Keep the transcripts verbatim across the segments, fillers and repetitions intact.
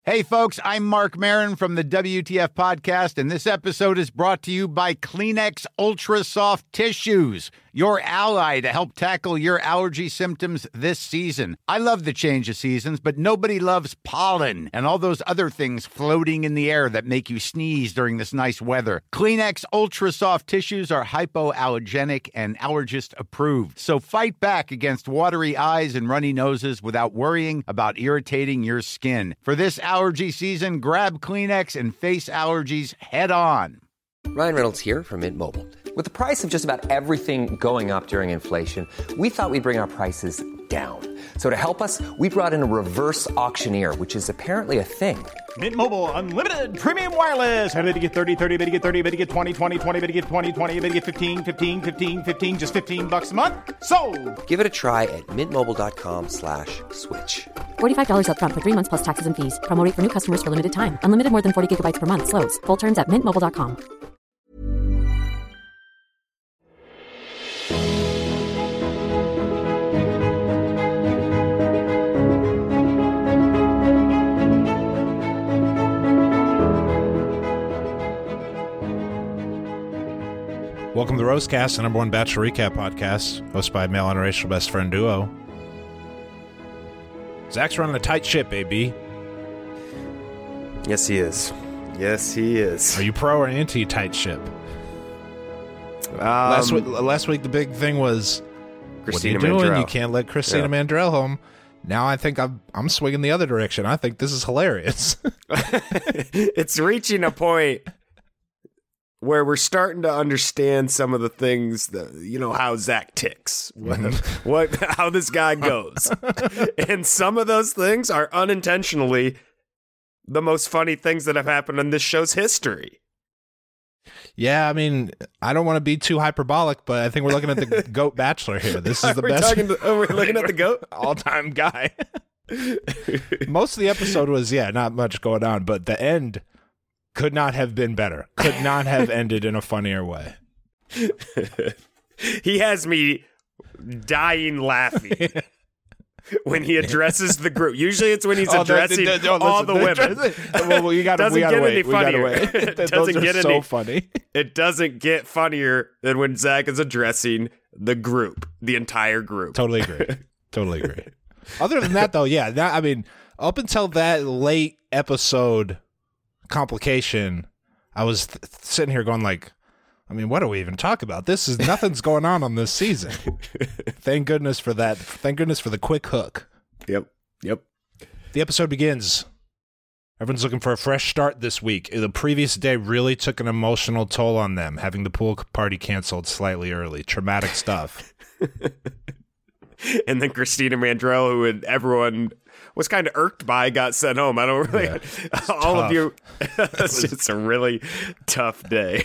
Hey, folks, I'm Mark Maron from the W T F Podcast, and this episode is brought to you by Kleenex Ultra Soft Tissues, your ally to help tackle your allergy symptoms this season. I love the change of seasons, but nobody loves pollen and all those other things floating in the air that make you sneeze during this nice weather. Kleenex Ultra Soft Tissues are hypoallergenic and allergist approved, so fight back against watery eyes and runny noses without worrying about irritating your skin. For this allergy season, grab Kleenex and face allergies head on. Ryan Reynolds here from Mint Mobile. With the price of just about everything going up during inflation, we thought we'd bring our prices down. So to help us, we brought in a reverse auctioneer, which is apparently a thing. Mint Mobile Unlimited Premium Wireless. How to get thirty, thirty, how to get thirty, how to get twenty, twenty, twenty, how to get twenty, twenty, how to get fifteen, fifteen, fifteen, fifteen, just fifteen bucks a month? Sold! Give it a try at mintmobile.com slash switch. forty-five dollars up front for three months plus taxes and fees. Promo rate for new customers for limited time. Unlimited more than forty gigabytes per month. Slows full terms at mint mobile dot com. Welcome to the Roastcast, the number one Bachelor Recap podcast, hosted by male interracial best friend duo. Zach's running a tight ship, baby. Yes, he is. Yes, he is. Are you pro or anti tight ship? Um, last week, last week the big thing was, Christina what are you doing? Mandrell. You can't let Christina Yeah. Mandrell home. Now I think I'm I'm swinging the other direction. I think this is hilarious. It's reaching a point where we're starting to understand some of the things that, you know, how Zach ticks, what, what how this guy goes. And some of those things are unintentionally the most funny things that have happened in this show's history. Yeah, I mean, I don't want to be too hyperbolic, but I think we're looking at the GOAT Bachelor here. This is the We're best. talking to- oh, we're looking at the GOAT? All-time guy. Most of the episode was, yeah, not much going on, but the end could not have been better. Could not have ended in a funnier way. He has me dying laughing when he addresses the group. Usually it's when he's Oh, the- addressing the- the- all listen, the the- women. Well, well, you gotta, Doesn't we gotta get wait. any We gotta funnier. wait. It Those doesn't are get so any- funny. It doesn't get funnier than when Zach is addressing the group, the entire group. Totally agree. Totally agree. Other than that, though, yeah, that, I mean, up until that late episode complication, I was th- sitting here going like, I mean, what do we even talk about? This is nothing's going on on this season. Thank goodness for that. Thank goodness for the quick hook. Yep. Yep. The episode begins. Everyone's looking for a fresh start this week. The previous day really took an emotional toll on them, having the pool party canceled slightly early. Traumatic stuff. And then Christina Mandrell, who had, everyone was kind of irked by, got sent home. I don't really, Yeah, all tough. of you, it's just a really tough day.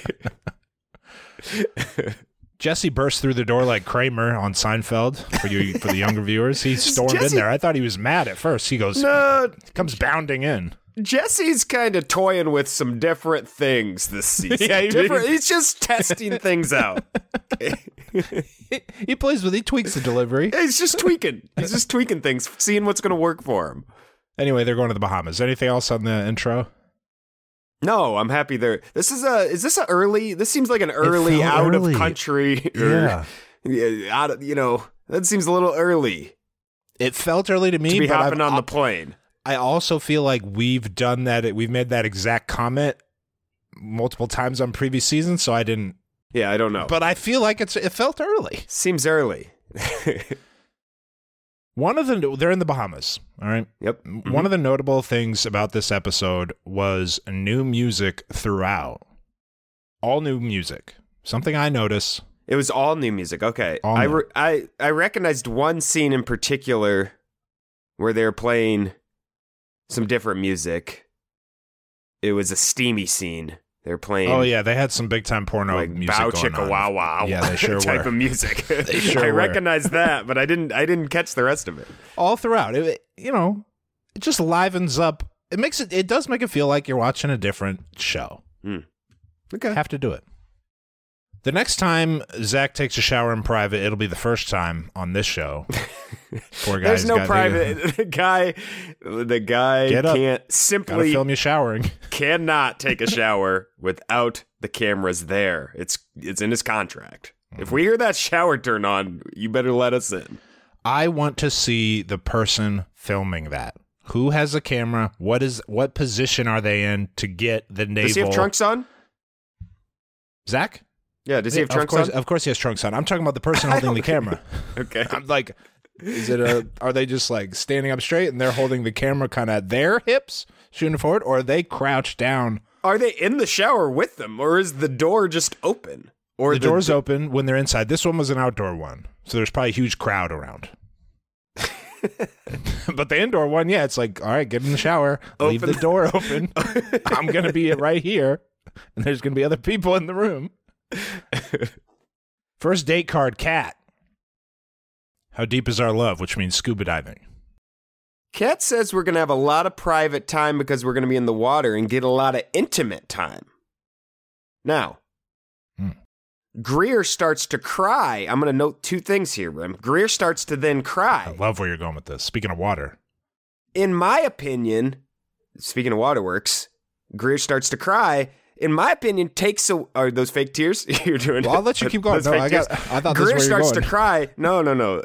Jesse burst through the door like Kramer on Seinfeld for you for the younger viewers. He stormed Jesse- in there. I thought he was mad at first. He goes, No, comes bounding in. Jesse's kind of toying with some different things this season. Yeah, he- Different- he's just testing things out. He, he plays with, he tweaks the delivery. He's just tweaking. He's just tweaking things, seeing what's going to work for him. Anyway, they're going to the Bahamas. Anything else on the intro? No, I'm happy there. This is a. Is this a early? This seems like an early felt out early. of country. Or, yeah, out of, you know, that seems a little early It felt early to me, to be but hopping I've- on the plane. I also feel like we've done that. We've made that exact comment multiple times on previous seasons, so I didn't. Yeah, I don't know. But I feel like it's it felt early. Seems early. One of the they're in the Bahamas. All right. Yep. One of the notable things about this episode was new music throughout. All new music. Something I notice. It was all new music. Okay. All I, new. re- I I recognized one scene in particular where they were playing some different music. It was a steamy scene. They're playing. Oh yeah, they had some big time porno like music bow going chicka on. wow wow. Yeah, they sure type were. of music. They sure I were. recognized that, but I didn't. I didn't catch the rest of it. All throughout. It, you know, it just livens up. It makes it. It does make it feel like you're watching a different show. Hmm. Okay. Have to do it. The next time Zach takes a shower in private, it'll be the first time on this show. Poor guy's There's no got- private. The guy, the guy Get up. can't Gotta simply film you showering. cannot take a shower without the cameras there. It's it's in his contract. If we hear that shower turn on, you better let us in. I want to see the person filming that. Who has a camera? What is what position are they in to get the navel? Does he have trunks on? Zach? Yeah, does he have of trunks course, on? Of course he has trunks on. I'm talking about the person holding the camera. Okay. I'm like, is it a? Are they just like standing up straight and they're holding the camera kind of at their hips, shooting forward, or are they crouched down? Are they in the shower with them, or is the door just open? Or The door's open when they're inside. This one was an outdoor one, so there's probably a huge crowd around. But the indoor one, yeah, it's like, all right, get in the shower, leave Open the door open. I'm gonna be right here, and there's gonna be other people in the room. First date card, Kat. How deep is our love? Which means scuba diving. Kat says we're going to have a lot of private time because we're going to be in the water and get a lot of intimate time. Now, Hmm. Greer starts to cry. I'm going to note two things here, Rim. Greer starts to then I cry. love where you're going with this. Speaking of water, In my opinion, speaking of waterworks, Greer starts to cry. In my opinion, takes a, are those fake tears you're doing? Well, I'll let you keep going. Those No, fake I got- tears? I thought this is Greer where you're starts going. to cry. No, no, no.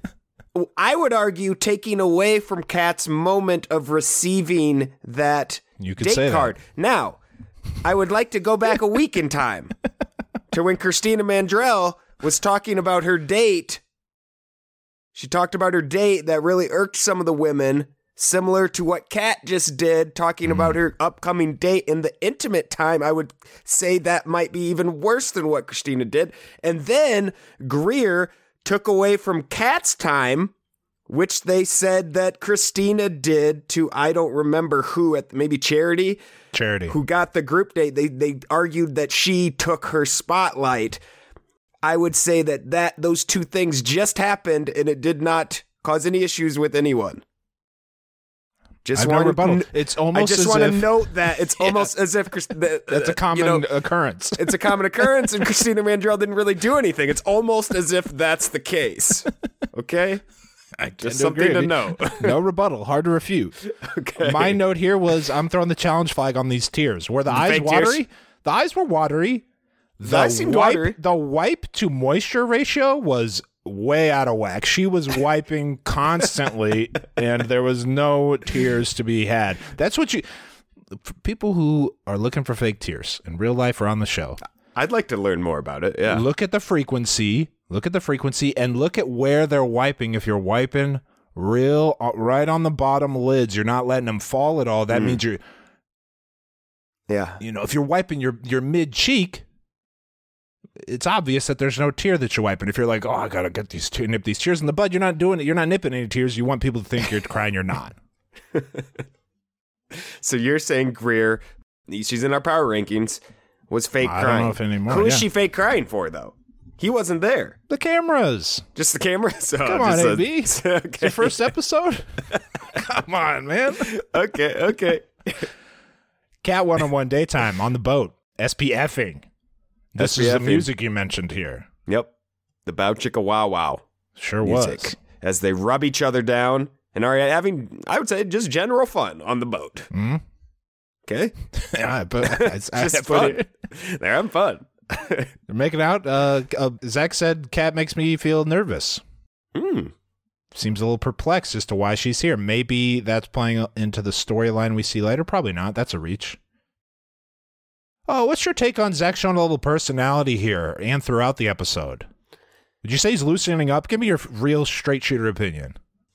I would argue taking away from Kat's moment of receiving that You could date say that. card. Now, I would like to go back a week in time to when Christina Mandrell was talking about her date. She talked about her date that really irked some of the women, similar to what Kat just did, talking Mm. about her upcoming date in the intimate time. I would say that might be even worse than what Christina did. And then Greer took away from Kat's time, which they said that Christina did to, I don't remember who, at maybe Charity, charity. who got the group date. They they argued that she took her spotlight. I would say that, that those two things just happened and it did not cause any issues with anyone. Just I've no want rebuttal. to, It's I almost just as want to if note that it's almost as if Chris- the, that's a uh, common you know, occurrence. it's a common occurrence, and Christina Mandrell didn't really do anything. It's almost as if that's the case. Okay, I tend just to something agree. to know. No rebuttal. Hard to refute. Okay. My note here was I'm throwing the challenge flag on these tears. Were the, The eyes fake tears? watery? The eyes were watery. The eyes seemed wipe, watery. The wipe to moisture ratio was way out of whack. She was wiping constantly, and there was no tears to be had. That's what you. For people who are looking for fake tears in real life or on the show, I'd like to learn more about it. Yeah. look at the frequency. Look at the frequency and look at where they're wiping. If you're wiping real uh, right on the bottom lids, you're not letting them fall at all. That Mm. means you're, Yeah. you know, if you're wiping your your mid cheek, it's obvious that there's no tear that you're wiping. If you're like, oh, I gotta get these te- nip these tears in the bud, you're not doing it. You're not nipping any tears. You want people to think you're crying. You're not. So you're saying Greer, she's in our power rankings, was fake I don't crying. know if anymore, Who is yeah. she fake crying for, though? He wasn't there. The cameras. Just the camera? So Come on, just A B. It's your okay. first episode. Come on, man. okay, okay. Cat one-on-one daytime on the boat. S P F-ing. This is the SPFing. music you mentioned here. Yep. The Bow Chicka Wow Wow Sure music. was. As they rub each other down and are having, I would say, just general fun on the boat. Hmm? Okay? Yeah, but I, I, Just I put fun. it- They're having fun. They're making out. Uh, uh, Zach said Cat makes me feel nervous. Hmm. Seems a little perplexed as to why she's here. Maybe that's playing into the storyline we see later. Probably not. That's a reach. Oh, what's your take on Zach showing a little personality here and throughout the episode? Would you say he's loosening up? Give me your real straight shooter opinion.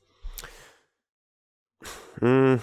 Hmm.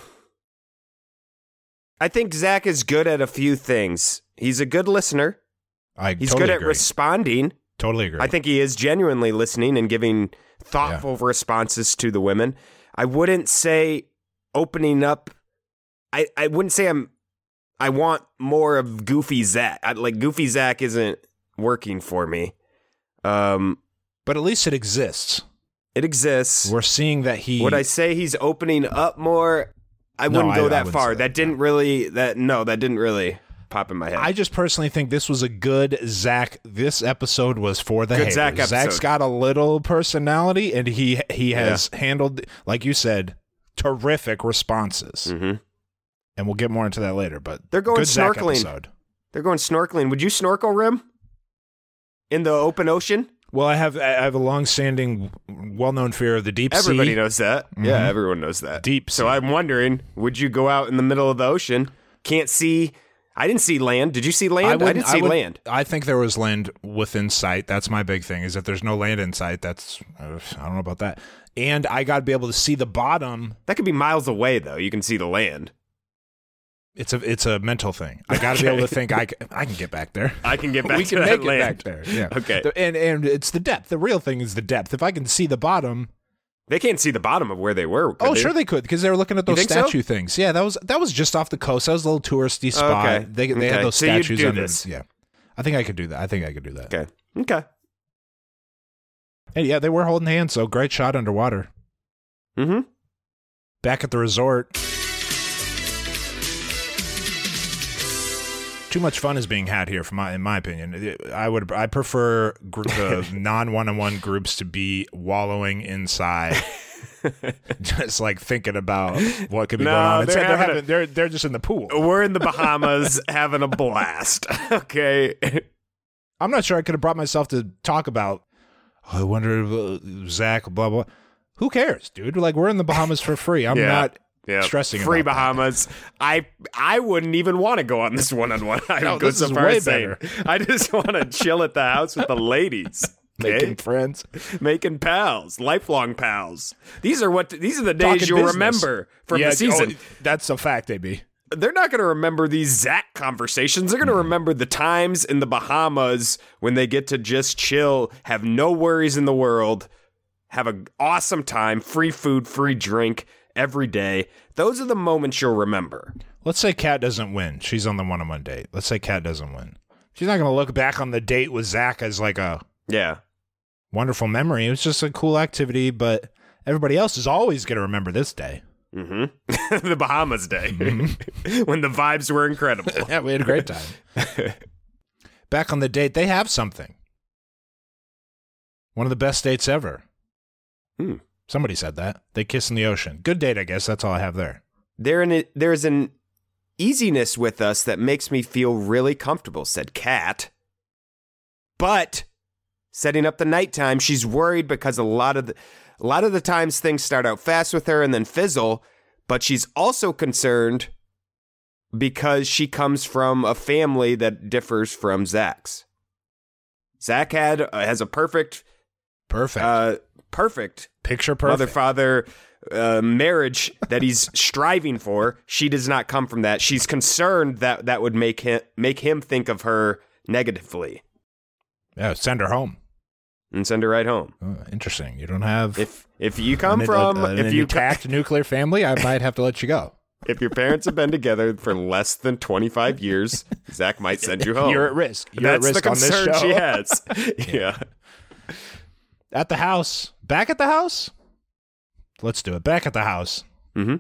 I think Zach is good at a few things. He's a good listener. I He's totally good at agree. responding. Totally agree. I think he is genuinely listening and giving thoughtful responses to the women. I wouldn't say opening up. I, I wouldn't say I'm. I want more of Goofy Zach. I, like Goofy Zach isn't working for me. Um, but at least it exists. it exists. We're seeing that he. Would I say he's opening up more? I No, wouldn't I- go I that wouldn't far. say That that, didn't really. That no, that didn't really. pop in my head. I just personally think this was a good Zach. This episode was for the Good haters. Zach episode. Zach's got a little personality, and he he has yeah. handled, like you said, terrific responses. Mm-hmm. And we'll get more into that later. But they're going good Zach snorkeling. episode. They're going snorkeling. Would you snorkel, Rim? In the open ocean? Well, I have I have a long-standing, well-known fear of the deep Everybody sea. Everybody knows that. Mm-hmm. Yeah, everyone knows that. Deep sea. So I'm wondering, would you go out in the middle of the ocean? Can't see. I didn't see land. Did you see land? I, I didn't see I would, land. I think there was land within sight. That's my big thing, is if there's no land in sight, that's, uh, I don't know about that. And I got to be able to see the bottom. That could be miles away, though. You can see the land. It's a it's a mental thing. I got to okay. be able to think I can, I can get back there. I can get back we to can that make land. It back there. Yeah. Okay. And and it's the depth. The real thing is the depth. If I can see the bottom, they can't see the bottom of where they were. Oh, they? sure they could, because they were looking at those statue so? things. Yeah, that was that was just off the coast. That was a little touristy spot. Okay. They they okay. had those so statues do under. This. Yeah, I think I could do that. I think I could do that. Okay. Okay. Hey, yeah, they were holding hands. So great shot underwater. Mm-hmm. Back at the resort. Too much fun is being had here, from my, in my opinion. I would, I prefer gr- the non-one-on-one groups to be wallowing inside, just like thinking about what could be no, going on. They're, they're, having having, a, they're they're just in the pool. We're in the Bahamas having a blast. Okay, I'm not sure I could have brought myself to talk about. Oh, I wonder, if, uh, Zach, blah blah. Who cares, dude? Like, we're in the Bahamas for free. I'm yeah. not. Yeah, stressing free about Bahamas. That. I I wouldn't even want to go on this one on one. I no, would go this so is far way as saying, I just want to chill at the house with the ladies, okay? Making friends, making pals, lifelong pals. These are what these are the days Talking you'll business. remember from yeah, the season. Oh, that's a fact, A B. They're not going to remember these Zach conversations. They're going to remember the times in the Bahamas when they get to just chill, have no worries in the world, have an awesome time, free food, free drink every day. Those are the moments you'll remember. Let's say Kat doesn't win. She's on the one-on-one date. Let's say Kat doesn't win. She's not going to look back on the date with Zach as like a yeah wonderful memory. It was just a cool activity, but everybody else is always going to remember this day. Mm-hmm. The Bahamas day. Mm-hmm. When the vibes were incredible. Yeah, we had a great time. Back on the date, they have something. One of the best dates ever. Hmm. Somebody said that. They kiss in the ocean. Good date, I guess. That's all I have there. There an, there's an easiness with us that makes me feel really comfortable, said Kat. But setting up the nighttime, she's worried because a lot of the, a lot of the times things start out fast with her and then fizzle. But she's also concerned because she comes from a family that differs from Zach's. Zach had uh, has a perfect, perfect. Uh, Perfect. Picture perfect. Mother-father uh, marriage that he's striving for. She does not come from that. She's concerned that that would make him make him think of her negatively. Yeah, send her home. And send her right home. Oh, interesting. You don't have... If if you come an, from... a, a, if an you attacked nuclear family, I might have to let you go. If your parents have been together for less than twenty-five years, Zach might send you home. You're at risk. You're That's at risk the on this concern show. she has. Yeah. At the house. Back at the house? Let's do it. Back at the house. Mm-hmm.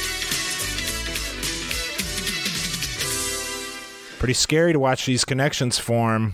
Pretty scary to watch these connections form.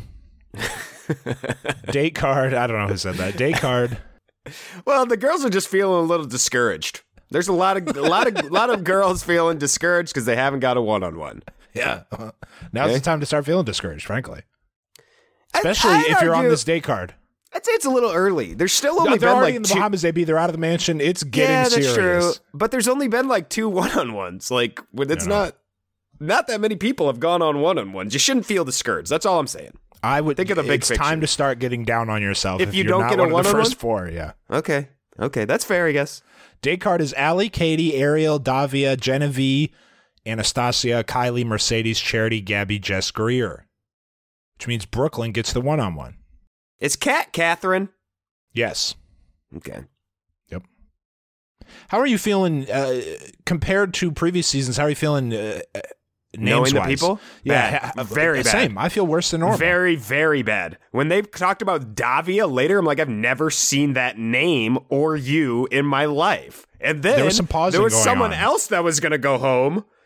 Date card. I don't know who said that. Date card. Well, the girls are just feeling a little discouraged. There's a lot of a lot of a lot of girls feeling discouraged because they haven't got a one-on-one. Yeah. Now's okay. the time to start feeling discouraged, frankly. Especially I, I if you're argue, on this date card. I'd say it's a little early. There's still only no, they're been already like in the two... Bahamas, A B. They're out of the mansion. It's getting yeah, that's serious. true. But there's only been like two one-on-ones. Like, when it's not not that many people have gone on one-on-ones. You shouldn't feel discouraged. That's all I'm saying. I would think of the big It's picture. time to start getting down on yourself if, if you you're don't not get one a of the one-on-one. first four. Yeah. Okay. Okay, that's fair, I guess. Date card is Allie, Katie, Ariel, Davia, Genevieve, Anastasia, Kylie, Mercedes, Charity, Gabby, Jess, Greer. Which means Brooklyn gets the one-on-one. Is Kat Catherine? Yes. Okay. Yep. How are you feeling uh, compared to previous seasons? How are you feeling uh, names Knowing the wise? people? Yeah, bad. Very uh, bad. Same. I feel worse than normal. Very, very bad. When they talked about Davia later, I'm like, I've never seen that name or you in my life. And then There was some pausing there was going someone on. else that was going to go home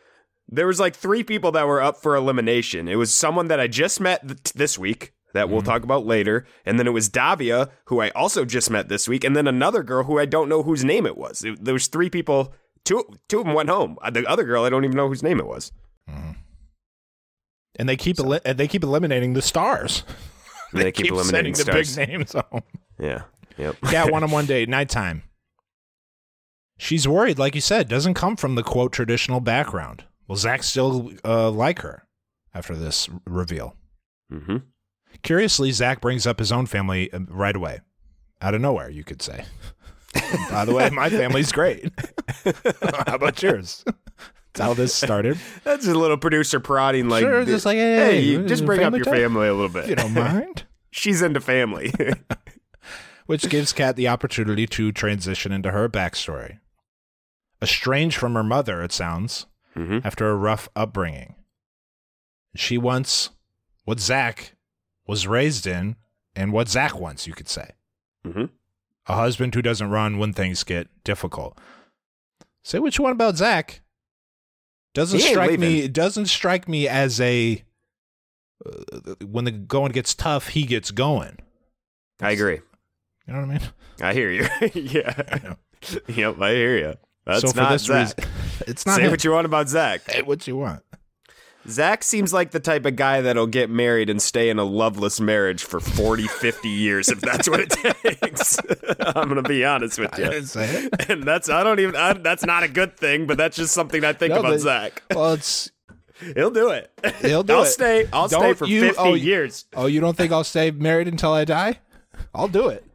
there was like three people that were up for elimination. It was someone that I just met th- this week that we'll mm-hmm. talk about later. And then it was Davia, who I also just met this week. And then another girl who I don't know whose name it was. It, there was three people. Two, two of them went home. The other girl, I don't even know whose name it was. Mm-hmm. And they keep so. eli- they keep eliminating the stars. They, they keep, keep eliminating sending stars. the big names home. Yeah. Yep. Cat one on one date, nighttime. She's worried, like you said, doesn't come from the quote traditional background. Will Zach still uh, like her after this r- reveal? Mm-hmm. Curiously, Zach brings up his own family right away, out of nowhere, you could say. By the way, my family's great. How about yours? That's how this started. That's a little producer prodding, like, sure, just like, hey, hey you just bring up your time? family a little bit. If you don't mind. She's into family. Which gives Kat the opportunity to transition into her backstory. Estranged from her mother, it sounds, mm-hmm. after a rough upbringing. She wants what Zach was raised in and what Zach wants, you could say. Mm-hmm. A husband who doesn't run when things get difficult. Say what you want about Zach. Doesn't strike leaving. me. It doesn't strike me as a uh, when the going gets tough, he gets going. I agree. You know what I mean? I hear you. Yeah. I yep, I hear you. That's so for not this Zach. Reason, it's not. Say him. what you want about Zach. Say what you want. Zach seems like the type of guy that'll get married and stay in a loveless marriage for forty, fifty years if that's what it takes. I'm going to be honest with you. I didn't say it. And that's, I don't even, I, that's not a good thing, but that's just something I think no, about but, Zach. Well, it's. He'll do it. He'll do I'll it. Stay, I'll don't stay for you, fifty oh, years. Oh, you don't think I'll stay married until I die? I'll do it.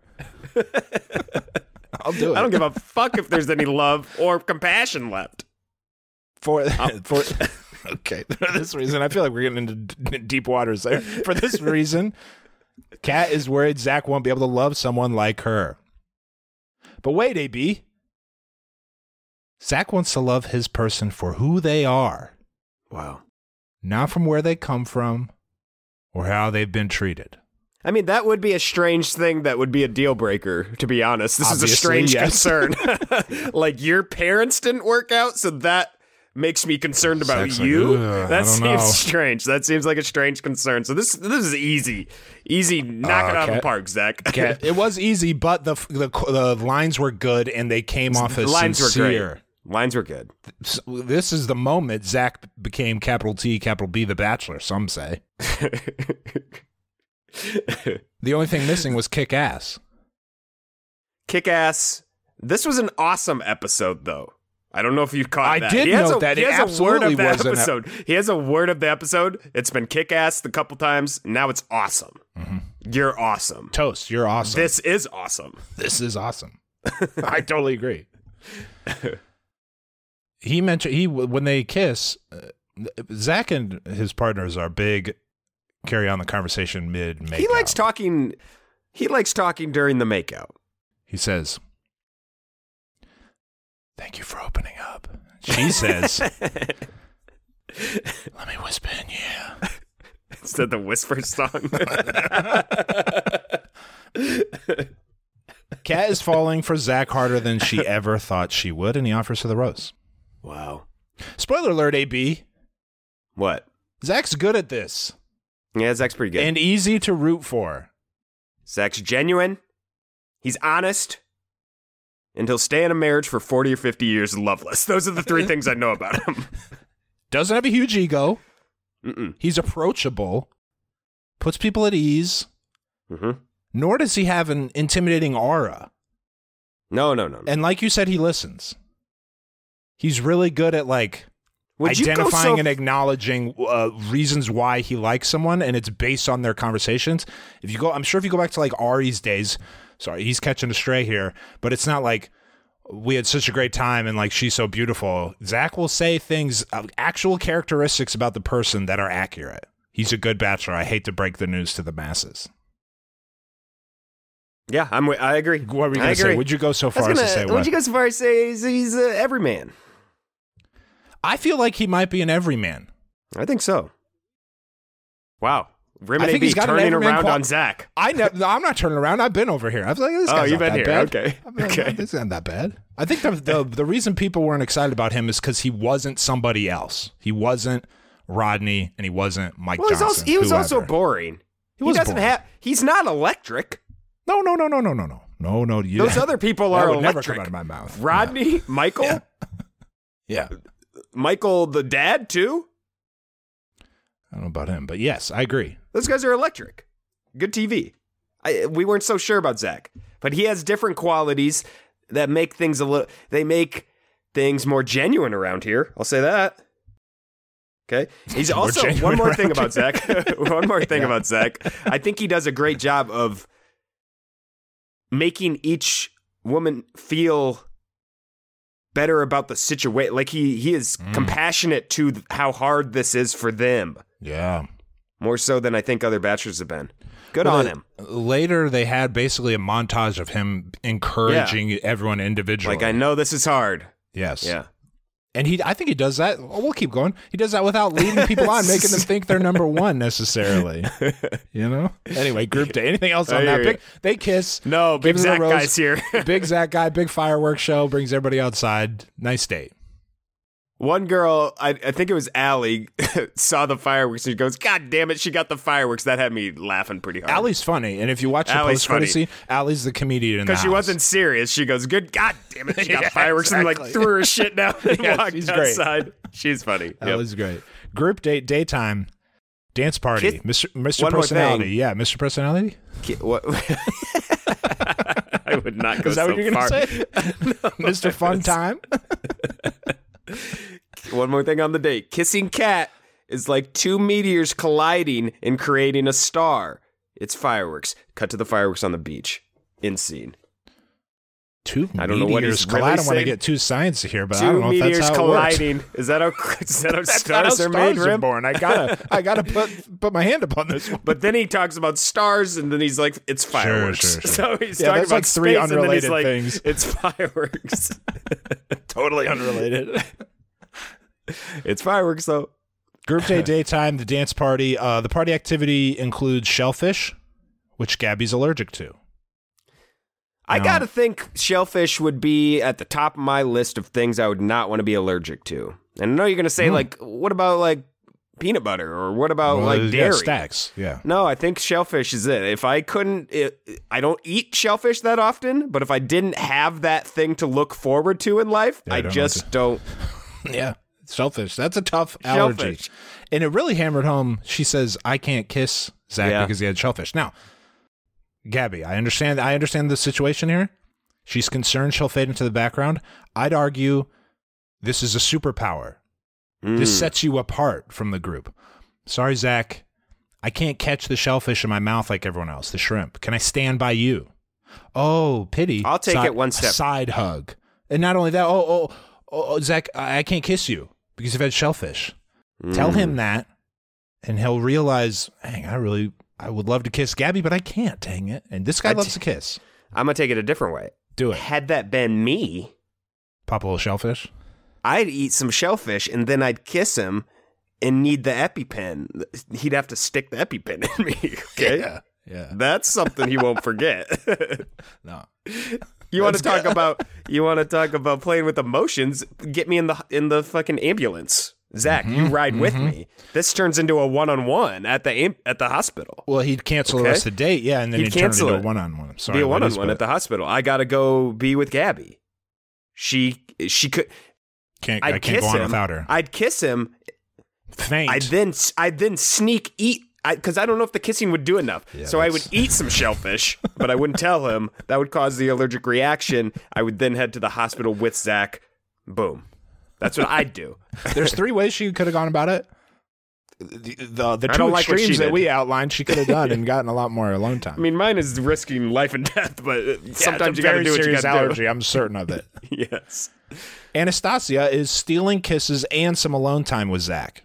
I'll do it. I don't give a fuck if there's any love or compassion left. For, for okay, for this reason, I feel like we're getting into d- deep waters there. For this reason, Kat is worried Zach won't be able to love someone like her. But wait, A B. Zach wants to love his person for who they are. Wow. Not from where they come from or how they've been treated. I mean, that would be a strange thing that would be a deal breaker, to be honest. This Obviously, is a strange yes. concern. Like, your parents didn't work out, so that makes me concerned about Zach's you. Like, that seems know. strange. That seems like a strange concern. So this this is easy. Easy, knock uh, it out Kat, of the park, Zach. Kat, it was easy, but the, the the lines were good, and they came off as lines sincere. Were great. Lines were good. This is the moment Zach became capital T, capital B, the Bachelor, some say. The only thing missing was kick ass. Kick ass. This was an awesome episode, though. I don't know if you caught I that. did he has know a, that. He It has a word of absolutely the was an episode. Ep- he has a word of the episode. It's been kick ass a couple times. Now it's awesome. Mm-hmm. You're awesome. Toast, you're awesome. This is awesome. This is awesome. I totally agree. He mentioned he when they kiss, uh, Zach and his partners are big. Carry on the conversation mid makeout. He likes talking. He likes talking during the makeout. He says, "Thank you for opening up." She says, "Let me whisper in your ear." Is that the whisper song? Kat is falling for Zach harder than she ever thought she would, and he offers her the rose. Wow. Spoiler alert, A B. What? Zach's good at this. Yeah, Zach's pretty good. And easy to root for. Zach's genuine. He's honest. And he'll stay in a marriage for forty or fifty years loveless. Those are the three things I know about him. Doesn't have a huge ego. Mm-mm. He's approachable. Puts people at ease. Mm-hmm. Nor does he have an intimidating aura. No, no, no, no. And like you said, he listens. He's really good at like Would identifying so f- and acknowledging uh, reasons why he likes someone, and it's based on their conversations. If you go, I'm sure if you go back to like Ari's days, sorry, he's catching a stray here, but it's not like we had such a great time and like she's so beautiful. Zach will say things, uh, actual characteristics about the person that are accurate. He's a good bachelor. I hate to break the news to the masses. Yeah, I'm. I agree. What were you going to say? Would you go so far gonna, as to say what? Would you go so far as to say he's, he's uh, everyman? I feel like he might be an everyman. I think so. Wow. Rim I may think be he's got an turning everyman around qual- on Zach. I ne- no, I'm not turning around. I've been over here. I was like, this Oh, guy's you've not been that here. bad. Okay. I mean, Okay. It's not that bad. I think the, the the reason people weren't excited about him is because he wasn't somebody else. He wasn't Rodney, and he wasn't Mike Well, he's Johnson. also, he was also whoever. boring. He was doesn't boring. have. He's not electric. No, no, no, no, no, no, no, no, no. You, Those other people that are would never electric. come out of my mouth. Rodney, Yeah. Michael, Yeah. yeah. Michael, the dad too. I don't know about him, but yes, I agree. Those guys are electric. Good T V. I, we weren't so sure about Zach, but he has different qualities that make things a little. They make things more genuine around here. I'll say that. Okay. He's More also genuine one more around thing about here. Zach. one more thing Yeah. about Zach. I think he does a great job of making each woman feel better about the situation. Like he he is Mm. compassionate to th- how hard this is for them. Yeah. More so than I think other bachelors have been. Good Well, on they- him. Later, they had basically a montage of him encouraging everyone individually. Like, I know this is hard. Yes. Yeah. And he, I think he does that. Oh, we'll keep going. He does that without leading people on, making them think they're number one necessarily. You know. Anyway, group day. Anything else I on that? hear you. Big, they kiss. No, big gives it a Zach rose. guy's here. Big Zach guy. Big fireworks show. Brings everybody outside. Nice date. One girl, I, I think it was Allie, saw the fireworks and she goes, God damn it, she got the fireworks. That had me laughing pretty hard. Allie's funny, and if you watch the Allie's post credit funny. scene, Allie's the comedian in the Because she house. wasn't serious. She goes, good God damn it, she got Yeah, fireworks and like exactly. threw her shit down and Yeah, walked she's great. outside. She's funny. That Yep. was great. Group date, daytime, dance party. Kid- Mister Mister One more Personality. thing. Yeah, Mister Personality. Ki- What? I would not go Is that so what you're far. gonna say? Mister Fun Time. One more thing on the date. Kissing cat is like two meteors colliding and creating a star. It's fireworks. Cut to the fireworks on the beach. In scene. Two I don't know what meteors he's collide. really I don't want to saying. get too sciencey here, but I Two don't know if meteors that's how colliding. Is that how, is that how That's not how stars are made, stars are Rim? born. I gotta, I gotta put put my hand up on this one. But then he talks about stars, and then he's like, "It's fireworks." sure, sure. So he's Yeah, talking that's about like three space, and then he's unrelated like, things. "It's fireworks." Totally unrelated. It's fireworks, though. Group day, daytime, the dance party. Uh, the party activity includes shellfish, which Gabby's allergic to. I No. gotta think shellfish would be at the top of my list of things I would not want to be allergic to. And I know you're gonna say, Hmm. like, what about like peanut butter, or what about Well, like yeah, dairy? stacks. Yeah. No, I think shellfish is it. If I couldn't, it, I don't eat shellfish that often, but if I didn't have that thing to look forward to in life, Yeah, I I don't know just what to- don't. Yeah. Shellfish. That's a tough allergy. Shellfish. And it really hammered home. She says, I can't kiss Zach Yeah. because he had shellfish. Now, Gabby, I understand I understand the situation here. She's concerned she'll fade into the background. I'd argue this is a superpower. This Mm. sets you apart from the group. Sorry, Zach. I can't catch the shellfish in my mouth like everyone else, the shrimp. Can I stand by you? Oh, pity. I'll take Side- it one step. Side hug. And not only that, oh, oh, oh, oh Zach, I I can't kiss you because you've had shellfish. Tell Mm. him that, and he'll realize, dang, I really, I would love to kiss Gabby, but I can't, dang it. And this guy I loves t- to kiss. I'm gonna take it a different way. Do it. Had that been me, Pop a little shellfish. I'd eat some shellfish and then I'd kiss him and need the EpiPen. He'd have to stick the EpiPen in me. Okay, Yeah. Yeah. that's something he won't forget. No. You want to talk about you want to talk about playing with emotions? Get me in the in the fucking ambulance, Zach. You ride with me. This turns into a one on one at the am- at the hospital. Well, he'd cancel the Okay. rest of the date, yeah, and then He'd he'd, turn it cancel into a it. one-on-one. I'm sorry. Be a one what on is one it? at the hospital. I gotta go be with Gabby. She she could. Can't, I'd I can't kiss go on him. without her. I'd kiss him. Faint. I'd then I'd then sneak eat because I, I don't know if the kissing would do enough. Yeah, so I would that's- eat some shellfish, but I wouldn't tell him. That would cause the allergic reaction. I would then head to the hospital with Zach. Boom. That's what I'd do. There's three ways she could have gone about it. The, the, the I two don't like what she extremes that did. we outlined, she could have done and gotten a lot more alone time. I mean, mine is risking life and death, but uh, Yeah, sometimes it's you a got to very do what you serious got to allergy. I'm certain of it. do. Yes. Anastasia is stealing kisses and some alone time with Zach.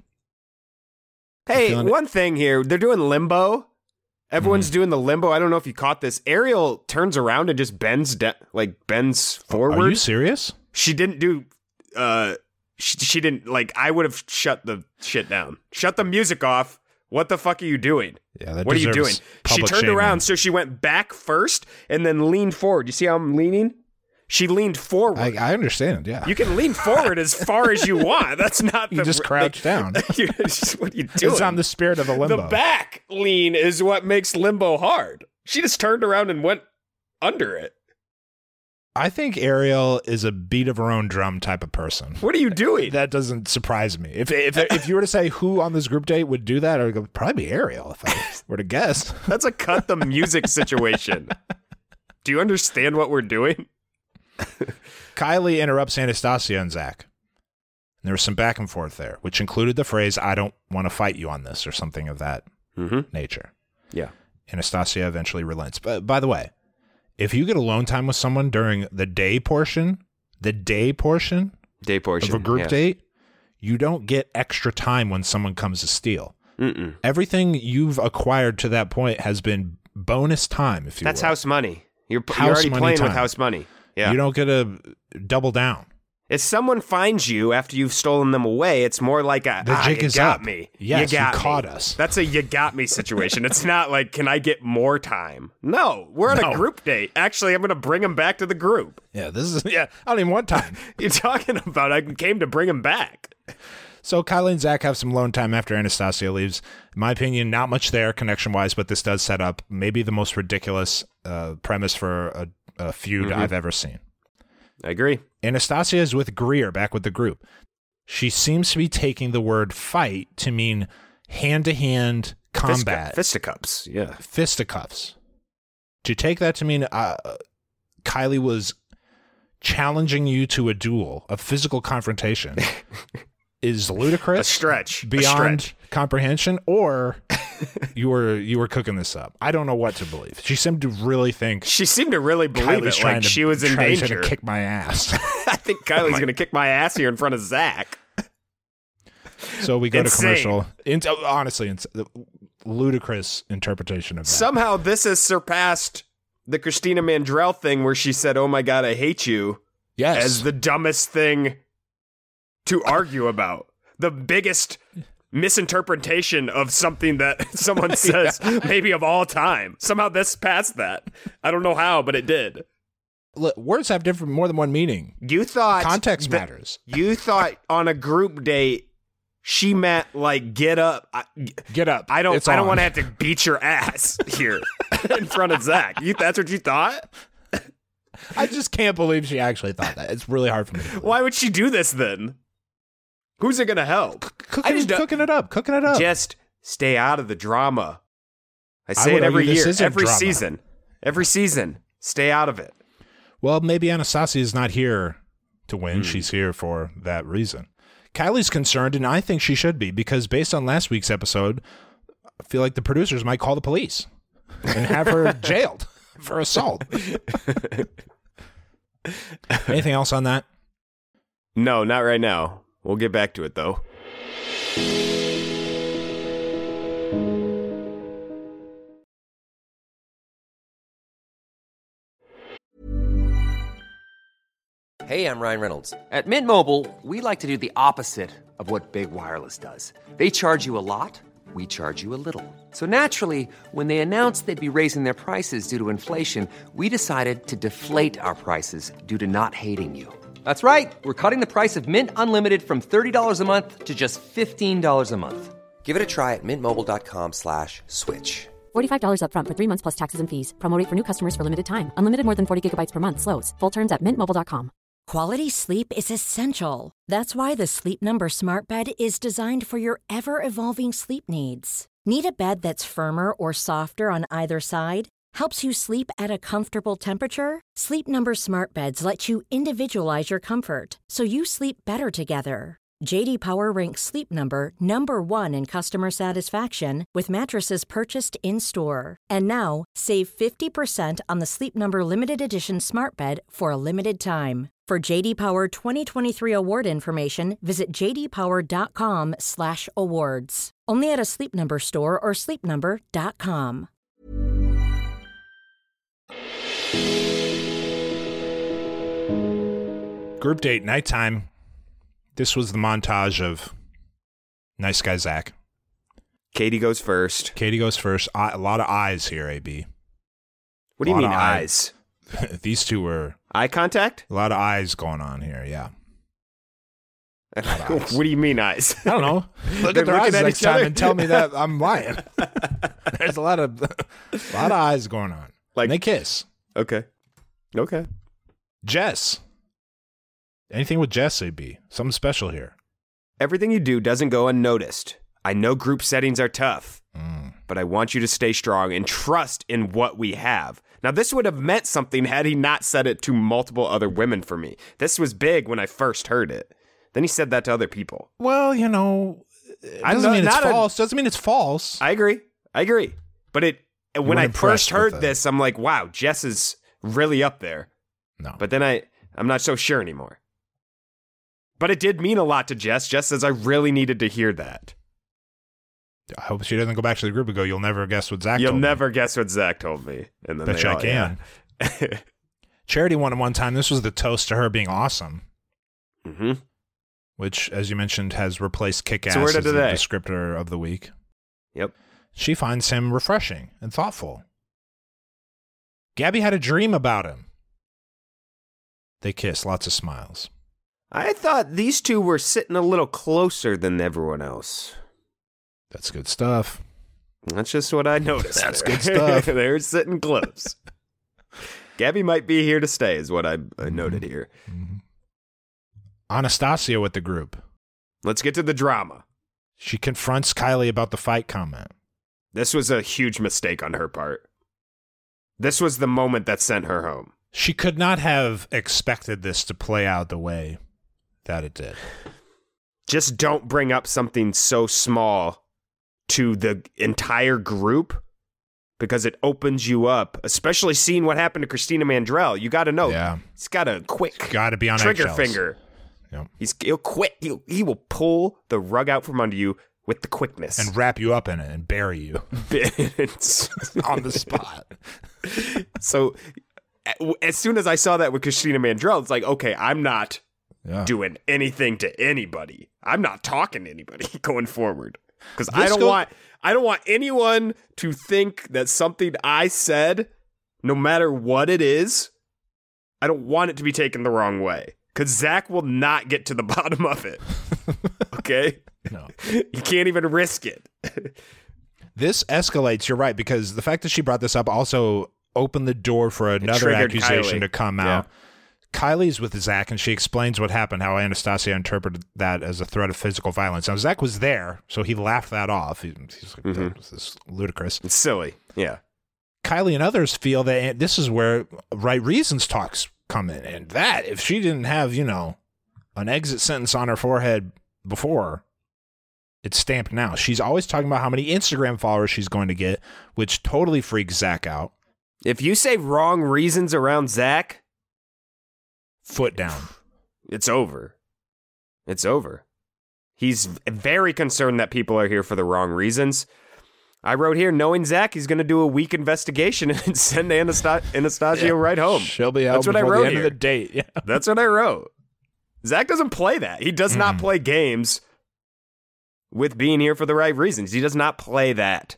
Hey, feeling it. one thing here. They're doing limbo. Everyone's Mm-hmm. doing the limbo. I don't know if you caught this. Ariel turns around and just bends de- like bends forward. Are you serious? She didn't do uh she, she didn't like I would have shut the shit down. Shut the music off. What the fuck are you doing? Yeah, that what are you doing? deserves She public turned shaming. around, so she went back first and then leaned forward. You see how I'm leaning? She leaned forward. I, I understand, yeah. You can lean forward as far as you want. That's not the... You just crouch down. You're just- what are you doing? It's on the spirit of a limbo. The back lean is what makes limbo hard. She just turned around and went under it. I think Ariel is a beat of her own drum type of person. What are you doing? That doesn't surprise me. If if if you were to say who on this group date would do that, I would go, probably be Ariel if I were to guess. That's a cut the music situation. Do you understand what we're doing? Kylie interrupts Anastasia and Zach. And there was some back and forth there, which included the phrase, I don't want to fight you on this, or something of that Mm-hmm. nature. Yeah. Anastasia eventually relents. But by the way, if you get alone time with someone during the day portion, the day portion Day portion. of a group yeah. date, you don't get extra time when someone comes to steal. Mm-mm. Everything you've acquired to that point has been bonus time, if you That's will. house money. You're, House you're already money playing time. with house money. Yeah. You don't get to double down. If someone finds you after you've stolen them away, it's more like a, The ah, jig you is got up. me. Yes, you you got me. caught us. That's a you got me situation. It's not like, can I get more time? No, we're on No. a group date. Actually, I'm going to bring him back to the group. Yeah, this is, yeah, I don't even want time. You're talking about I came to bring him back. So Kylie and Zach have some alone time after Anastasia leaves. In my opinion, not much there connection-wise, but this does set up maybe the most ridiculous uh, premise for a, a feud Mm-hmm. I've ever seen. I agree. Anastasia is with Greer back with the group. She seems to be taking the word fight to mean hand-to-hand combat. Fisticuffs, yeah. Fisticuffs. To take that to mean uh, Kylie was challenging you to a duel, a physical confrontation, is ludicrous. A stretch. A Beyond stretch. comprehension, or you were you were cooking this up. I don't know what to believe. She seemed to really think She seemed to really believe Kylie's it, trying like to, she was in trying danger. to kick my ass. I think Kylie's going to kick my ass here in front of Zach. So we go Insane. to commercial. In, honestly, it's the ludicrous interpretation of that. Somehow this has surpassed the Christina Mandrell thing where she said, "Oh my God, I hate you," yes, as the dumbest thing to argue about. The biggest misinterpretation of something that someone says, maybe of all time. Somehow this passed that. I don't know how, but it did. Look, words have different, more than one meaning. You thought Context that- matters. You thought on a group date she meant like get up. I, Get up. I don't. It's I don't on. want to have to beat your ass here in front of Zach. You, that's what you thought? I just can't believe she actually thought that. It's really hard for me to believe. Why would she do this then? Who's it gonna help? Cooking, I just don't- cooking it up. Cooking it up. Just stay out of the drama. I I say would it every argue this year, isn't every drama. season, every season. Stay out of it. Well, maybe Anastasia is not here to win. Hmm. She's here for that reason. Kylie's concerned, and I think she should be, because based on last week's episode, I feel like the producers might call the police and have her jailed for assault. Anything else on that? No, not right now. We'll get back to it though. Hey, I'm Ryan Reynolds. At Mint Mobile, we like to do the opposite of what Big Wireless does. They charge you a lot, we charge you a little. So naturally, when they announced they'd be raising their prices due to inflation, we decided to deflate our prices due to not hating you. That's right. We're cutting the price of Mint Unlimited from thirty dollars a month to just fifteen dollars a month. Give it a try at mintmobile.com slash switch. forty-five dollars up front for three months plus taxes and fees. Promo rate for new customers for limited time. Unlimited more than forty gigabytes per month slows. Full terms at mint mobile dot com. Quality sleep is essential. That's why the Sleep Number Smart Bed is designed for your ever-evolving sleep needs. Need a bed that's firmer or softer on either side? Helps you sleep at a comfortable temperature? Sleep Number Smart Beds let you individualize your comfort, so you sleep better together. J D Power ranks Sleep Number number one in customer satisfaction with mattresses purchased in-store. And now, save fifty percent on the Sleep Number Limited Edition Smart Bed for a limited time. For J D Power twenty twenty-three award information, visit j d power dot com slash awards. Only at a Sleep Number store or sleep number dot com. Group date, nighttime. This was the montage of nice guy Zach. Katie goes first. Katie goes first. I, a lot of eyes here, A B. What do you A mean lot of eyes? These two were Eye contact? a lot of eyes going on here. Yeah. What do you mean eyes? I don't know. Look They're at their eyes looking at next each time other? and tell me that I'm lying. There's a lot of a lot of eyes going on. Like- and they kiss. Okay. Okay. Jess. Anything with Jess, A B? Something special here. Everything you do doesn't go unnoticed. I know group settings are tough, Mm. but I want you to stay strong and trust in what we have. Now, this would have meant something had he not said it to multiple other women for me. This was big when I first heard it. Then he said that to other people. Well, you know, it I'm doesn't not- mean it's not a- false. Doesn't mean it's false. I agree. I agree. But it when weren't I impressed first with heard it. this, I'm like, wow, Jess is really up there. No. But then I, I'm not so sure anymore. But it did mean a lot to Jess. Jess says I really needed to hear that. I hope she doesn't go back to the group and go, you'll never guess what Zach You'll told me." never guess what Zach told me. And then Bet they you I all- can. yeah. Charity won at one time. This was the toast to her being awesome, mm-hmm. which, as you mentioned, has replaced kick-ass So word as of the the day. descriptor of the week. Yep. She finds him refreshing and thoughtful. Gabby had a dream about him. They kiss, lots of smiles. I thought these two were sitting a little closer than everyone else. That's good stuff. That's just what I noticed. That's there. good stuff. They're sitting close. Gabby might be here to stay, is what I, I noted here. Mm-hmm. Anastasia with the group. Let's get to the drama. She confronts Kylie about the fight comment. This was a huge mistake on her part. This was the moment that sent her home. She could not have expected this to play out the way that it did. Just don't bring up something so small to the entire group because it opens you up, especially seeing what happened to Christina Mandrell. You got to know. Yeah. He's got a quick Got to be on trigger eggshells. finger. Yep. He's, he'll quit. He'll, he will pull the rug out from under you with the quickness. And wrap you up in it and bury you It's- on the spot. So a- as soon as I saw that with Christina Mandrell, it's like, okay, I'm not Yeah. doing anything to anybody. I'm not talking to anybody going forward because I This don't go- want I don't want anyone to think that something I said, no matter what it is, I don't want it to be taken the wrong way because Zach will not get to the bottom of it. Okay, No. you can't even risk it. This escalates, you're right, because the fact that she brought this up also opened the door for another triggered accusation Kylie. to come Yeah. out. Kylie's with Zach, and she explains what happened, how Anastasia interpreted that as a threat of physical violence. Now, Zach was there, so he laughed that off. He, he's like, Mm-hmm. this is ludicrous. It's silly. Yeah. Kylie and others feel that this is where right reasons talks come in, and that, if she didn't have, you know, an exit sentence on her forehead before, it's stamped now. She's always talking about how many Instagram followers she's going to get, which totally freaks Zach out. If you say wrong reasons around Zach, Foot down. it's over. It's over. He's very concerned that people are here for the wrong reasons. I wrote here, knowing Zach, he's going to do a week investigation and send Anasta- Anastasia right home. She'll be out That's what I before wrote the end here. of the date. Yeah. That's what I wrote. Zach doesn't play that. He does not play games with being here for the right reasons. He does not play that.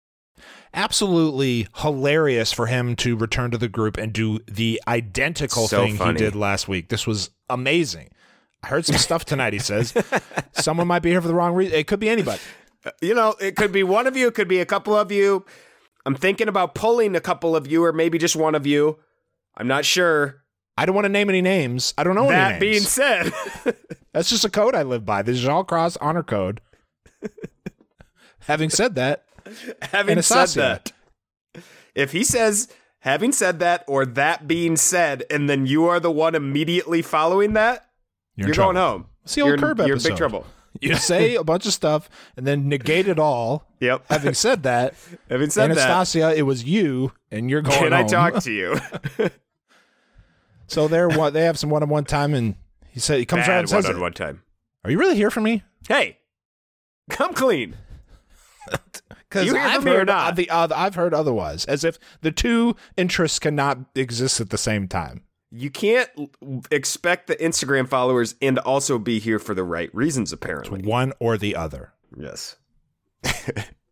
Absolutely hilarious for him to return to the group and do the identical So thing funny. he did last week. This was amazing. I heard some stuff tonight, he says. Someone might be here for the wrong reason. It could be anybody. You know, it could be one of you, it could be a couple of you. I'm thinking about pulling a couple of you or maybe just one of you. I'm not sure. I don't want to name any names. I don't know That any being names. said, That's just a code I live by. The Jean Cross honor code. Having said that, having Anastasia. said that, if he says, having said that, or that being said, and then you are the one immediately following that, you're, you're, in going trouble. home. It's the old you're, Curb You're in episode. big trouble. You say a bunch of stuff and then negate it all. Yep. Having said that, Having said Anastasia, it was you, and you're that, going can I home. talk to you? So they're what they have some one-on-one time, and he said he comes around and Bad says, one on it. one time. "Are you really here for me?" Hey, come clean. Because You here I've for me or heard not? the uh, I've heard otherwise, as if the two interests cannot exist at the same time. You can't l- expect the Instagram followers and also be here for the right reasons, apparently. One or the other. Yes.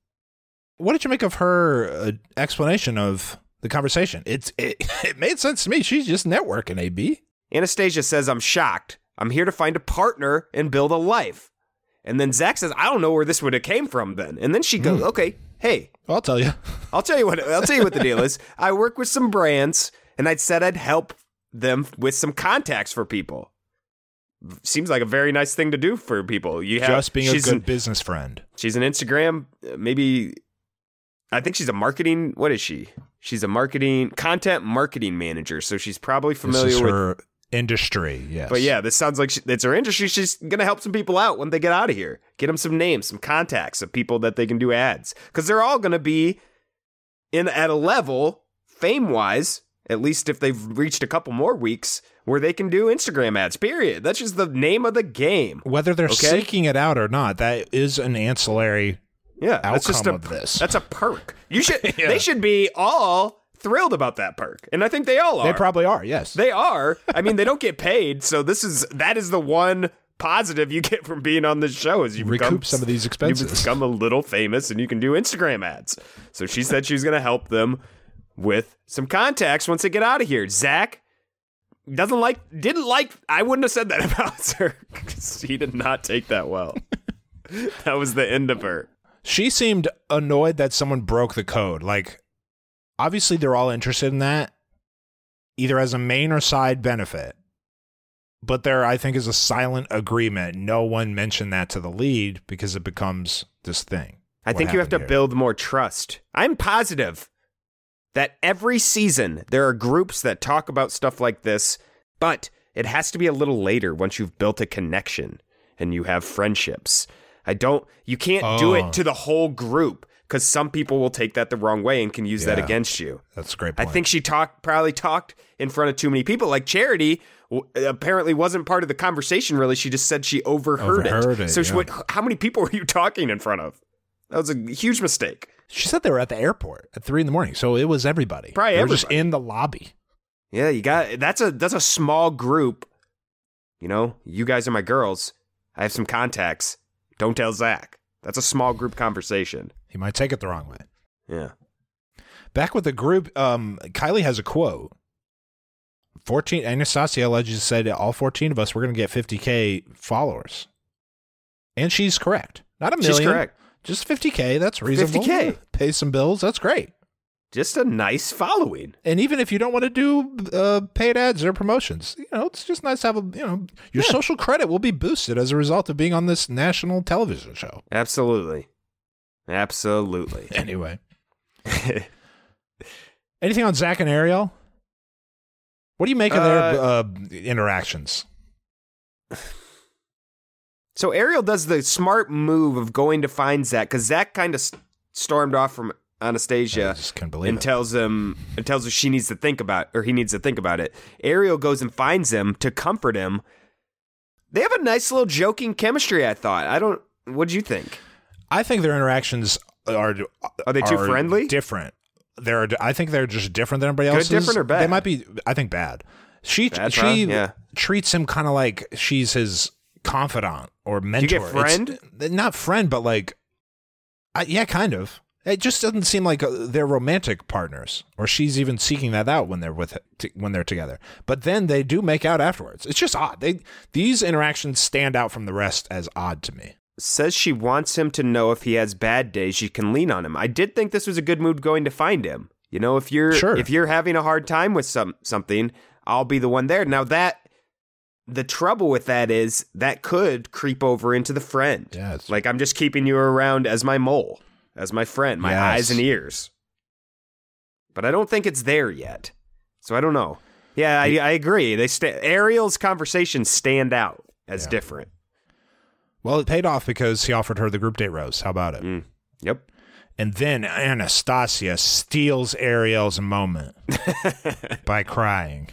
what did you make of her uh, explanation of the conversation? It's it, it made sense to me. She's just networking, A B. Anastasia says, I'm shocked. I'm here to find a partner and build a life. And then Zach says, I don't know where this would have came from then. And then she goes, mm. okay, hey. I'll tell you. I'll tell you what I'll tell you what the deal is. I work with some brands, and I said I'd help them with some contacts for people. Seems like a very nice thing to do for people. You have, just being a good an, business friend. She's an Instagram, maybe, I think she's a marketing, what is she? She's a marketing, content marketing manager, so she's probably familiar this is with her industry, yes. But yeah, this sounds like she, it's her industry. She's going to help some people out when they get out of here. Get them some names, some contacts of people that they can do ads. Because they're all going to be in at a level, fame-wise, at least if they've reached a couple more weeks, where they can do Instagram ads, period. That's just the name of the game. Whether they're okay? seeking it out or not, that is an ancillary yeah, outcome that's just a, of this. That's a perk. You should. yeah. They should be all thrilled about that perk, and I think they all are. They probably are. Yes, they are. I mean, they don't get paid, so this is that is the one positive you get from being on this show is you recoup become, some of these expenses. You become a little famous, and you can do Instagram ads. So she said she's going to help them with some contacts once they get out of here. Zach doesn't like, didn't like. I wouldn't have said that about her. He did not take that well. That was the end of her. She seemed annoyed that someone broke the code. Like, obviously, they're all interested in that, either as a main or side benefit. But there, I think, is a silent agreement. No one mentioned that to the lead because it becomes this thing. I think you have to here? build more trust. I'm positive that every season there are groups that talk about stuff like this, but it has to be a little later once you've built a connection and you have friendships. I don't, you can't oh. do it to the whole group because some people will take that the wrong way and can use yeah, that against you. That's a great point. I think she talked, probably talked in front of too many people. Like Charity w- apparently wasn't part of the conversation really. She just said she overheard, overheard it. it. So yeah. she went, how many people were you talking in front of? That was a huge mistake. She said they were at the airport at three in the morning, so it was everybody. Probably they everybody. were just in the lobby. Yeah, you got that's a that's a small group. You know, you guys are my girls. I have some contacts. Don't tell Zach. That's a small group conversation. He might take it the wrong way. Yeah. Back with the group, um, Kylie has a quote. Fourteen. Anastasia allegedly said all fourteen of us we're going to get fifty K followers, and she's correct. Not a million. She's correct. Just fifty K, that's reasonable. fifty K. Pay some bills, that's great. Just a nice following. And even if you don't want to do uh, paid ads or promotions, you know, it's just nice to have a, you know, your yeah. social credit will be boosted as a result of being on this national television show. Absolutely. Absolutely. Anyway. Anything on Zach and Ariel? What do you make of their uh, uh, interactions? So Ariel does the smart move of going to find Zach because Zach kind of st- stormed off from Anastasia and it. tells him and tells her she needs to think about or he needs to think about it. Ariel goes and finds him to comfort him. They have a nice little joking chemistry, I thought. I don't what'd you think? I think their interactions are Are they too are friendly? Different. They're I think they're just different than everybody else's. Good, different or bad? They might be I think bad. She bad, she yeah. treats him kind of like she's his confidant or mentor. Do you get friend? It's, not friend, but like, uh, yeah, kind of. It just doesn't seem like uh, they're romantic partners, or she's even seeking that out when they're with t- when they're together. But then they do make out afterwards. It's just odd. They these interactions stand out from the rest as odd to me. Says she wants him to know if he has bad days, she can lean on him. I did think this was a good move going to find him. You know, if you're sure. if you're having a hard time with some something, I'll be the one there. Now that. The trouble with that is that could creep over into the friend. Yeah, like I'm just keeping you around as my mole, as my friend, my yes. eyes and ears. But I don't think it's there yet. So I don't know. Yeah, I, I agree. They sta- Ariel's conversations stand out as yeah. different. Well, it paid off because he offered her the group date rose. How about it? Mm. Yep. And then Anastasia steals Ariel's moment by crying.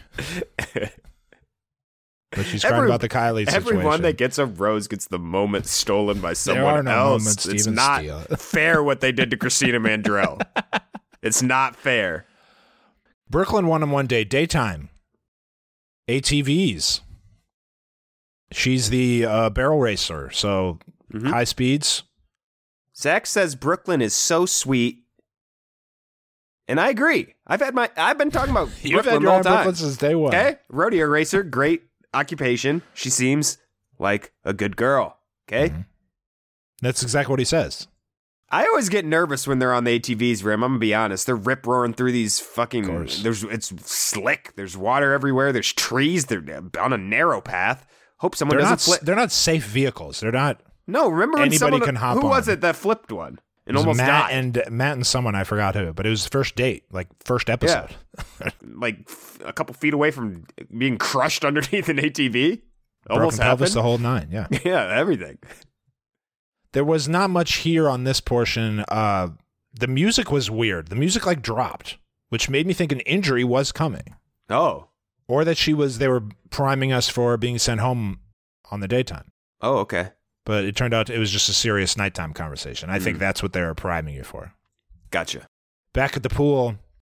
But she's crying Every, about the Kylie situation. Everyone that gets a rose gets the moment stolen by someone there are no else. Moments it's Steven not steal. fair what they did to Christina Mandrell. It's not fair. Brooklyn one on one day, daytime. A T Vs. She's the uh, barrel racer, so mm-hmm. high speeds. Zach says Brooklyn is so sweet. And I agree. I've had my I've been talking about You've Brooklyn had your the whole eye on time. Brooklyn since day one. Okay? Rodeo racer, great occupation. She seems like a good girl. Okay? Mm-hmm. That's exactly what he says. I always get nervous when they're on the A T Vs, Rim. I'm gonna be honest. They're rip roaring through these fucking. There's it's slick. There's water everywhere. There's trees. They're on a narrow path. Hope someone They're doesn't not. flip. They're not safe vehicles. They're not. No, remember when Anybody someone can hop who was on. it that flipped one and It was almost Matt died? and Matt and someone I forgot who, but it was the first date, like first episode. Yeah. Like f- a couple feet away from being crushed underneath an A T V. Almost Broken pelvis, happened. the whole nine. Yeah. Yeah, everything. There was not much here on this portion. Uh, the music was weird. The music like dropped, which made me think an injury was coming, Oh. or that she was. They were priming us for being sent home on the daytime. Oh, okay. But it turned out it was just a serious nighttime conversation. I think Mm. that's what they were priming you for. Gotcha. Back at the pool,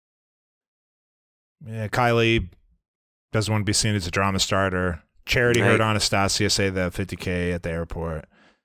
yeah, Kylie doesn't want to be seen as a drama starter. Charity Right. heard Anastasia say the fifty K at the airport.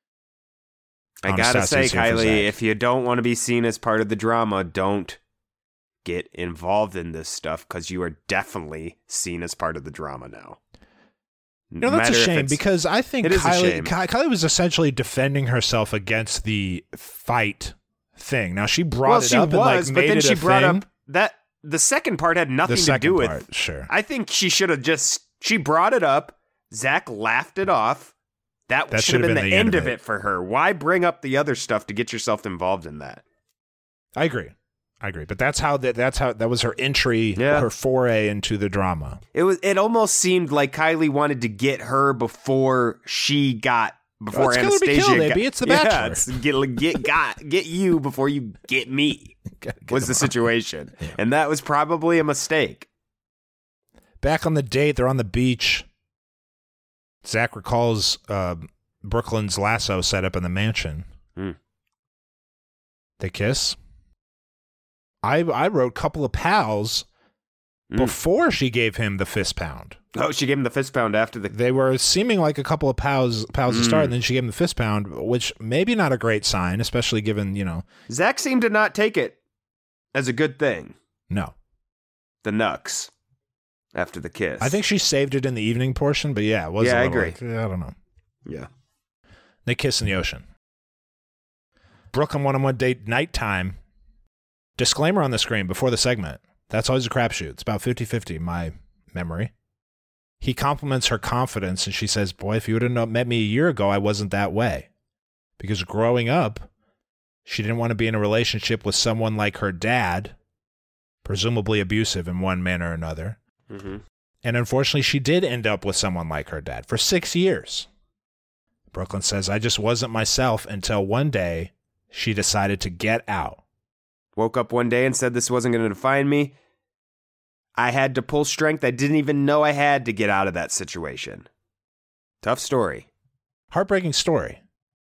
I gotta say, Anastasia's here for Kylie, Zach. if you don't want to be seen as part of the drama, don't get involved in this stuff because you are definitely seen as part of the drama now. You know, that's a shame because I think It is a Kylie, shame. Ky- Kylie was essentially defending herself against the fight thing. Now, she brought well, it she up was, and like, but made then it she a brought thing. up that the second part had nothing the to second do with. part, sure. I think she should have just she brought it up. Zach laughed it off. That, That should have been, the end of it. for her. Why bring up the other stuff to get yourself involved in that? I agree. I agree. But that's how that that's how that was her entry, Yeah. her foray into the drama. It was. It almost seemed like Kylie wanted to get her before she got before Well, it's kill or be Anastasia. killed, got, baby. It's The yeah, Bachelor. it's get get got get you before you get me. Get was the them on. situation, and that was probably a mistake. Back on the date, they're on the beach. Zach recalls uh, Brooklyn's lasso set up in the mansion. Hmm. They kiss. I I wrote couple of pals Mm. before she gave him the fist pound. Oh, she gave him the fist pound after the. They were seeming like a couple of pals pals to Mm. start, and then she gave him the fist pound, which maybe not a great sign, especially given, you know, Zach seemed to not take it as a good thing. no. The Nux after the kiss. I think she saved it in the evening portion, but yeah, it was Yeah, a I little agree. like, yeah, I don't know. Yeah. They kiss in the ocean. Brooklyn one-on-one date nighttime. Disclaimer on the screen before the segment. That's always a crapshoot. It's about fifty-fifty, my memory. He compliments her confidence, and she says, boy, if you would have met me a year ago, I wasn't that way. Because growing up, she didn't want to be in a relationship with someone like her dad, presumably abusive in one manner or another. Mm-hmm. And unfortunately, she did end up with someone like her dad for six years. Brooklyn says, I just wasn't myself until one day she decided to get out. Woke up one day and said this wasn't going to define me. I had to pull strength I didn't even know I had to get out of that situation. Tough story. Heartbreaking story.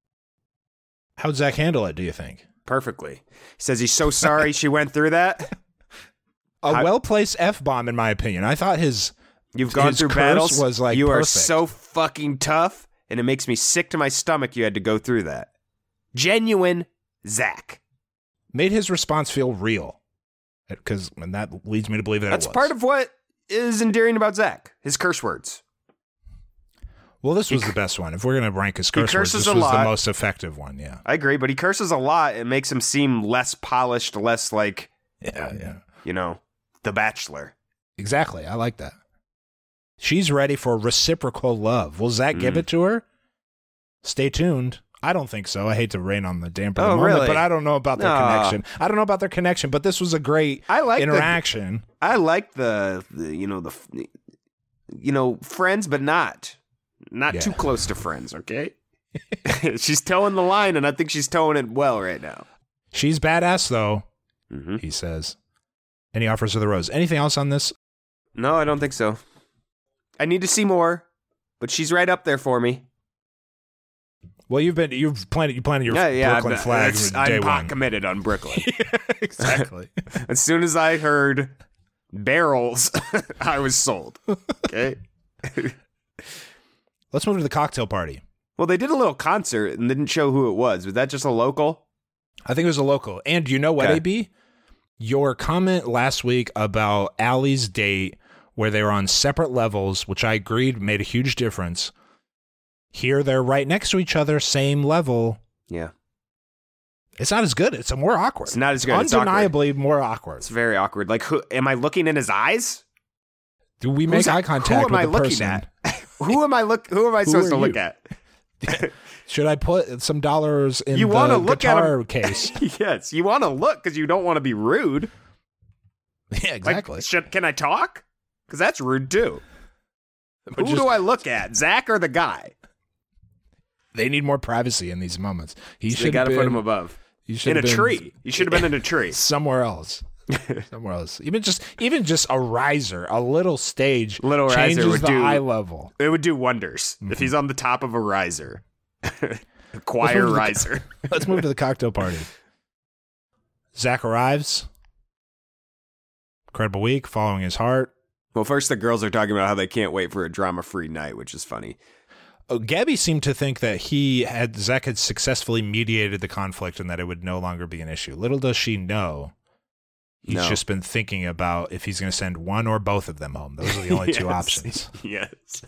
How'd Zach handle it, do you think? Perfectly. He says he's so sorry she went through that. A I- well-placed F-bomb, in my opinion. I thought his You've gone his through curse battles. was like you are perfect. so fucking tough, and it makes me sick to my stomach you had to go through that. Genuine Zach. Made his response feel real. Because and that leads me to believe that That's it was. part of what is endearing about Zach. His curse words. Well, this was He- the best one. If we're going to rank his he curse words, curses this a was the lot. most effective one, yeah. I agree, but he curses a lot. It makes him seem less polished, less like, Yeah, yeah. you know, The Bachelor. Exactly. I like that. She's ready for reciprocal love. Will Zach give Mm. it to her? Stay tuned. I don't think so. I hate to rain on the damper of Oh, the moment, really? but I don't know about their No. connection. I don't know about their connection, but this was a great I like the- interaction. I like the, the you know, the, you know, friends, but not, not Yeah. too close to friends, okay? She's towing the line, and I think she's towing it well right now. She's badass, though, Mm-hmm. he says. And he offers her the rose. Anything else on this? No, I don't think so. I need to see more, but she's right up there for me. Well, you've been you've planted you planted your yeah, yeah, Brooklyn I'm, flag that's- from day I'm pot one. committed on Brooklyn. Exactly. As soon as I heard barrels, I was sold. Okay. Let's move to the cocktail party. Well, they did a little concert and didn't show who it was. Was that just a local? I think it was a local. And you know what, Okay. A B? Your comment last week about Allie's date where they were on separate levels, which I agreed made a huge difference. Here they're right next to each other, same level. Yeah. It's not as good. It's more awkward. It's not as good. It's awkward. Undeniably more awkward. It's very awkward. Like, who am I looking in his eyes? Do we make Who's- eye contact who am with I the looking person? at? Who am I look? Who am I Who supposed are to look you? at? Should I put some dollars in You the wanna look at guitar him. case? Yes, you want to look because you don't want to be rude. Yeah, exactly. Like, should, can I talk? Because that's rude too. But Who just- do I look at, Zach or the guy? They need more privacy in these moments. He They should got have to been put him above. he should In a have been tree. You should have been in a tree. somewhere else. Somewhere else. Even just even just a riser, a little stage, Little riser changes would the do- eye level. It would do wonders if he's on the top of a riser. A choir move to the- riser. Let's move to the cocktail party. Zach arrives. Incredible week, following his heart. Well, first the girls are talking about how they can't wait for a drama-free night, which is funny. Oh, Gabby seemed to think that he had Zach had successfully mediated the conflict and that it would no longer be an issue. Little does she know, he's No. just been thinking about if he's going to send one or both of them home. Those are the only two Yes. options. Yes.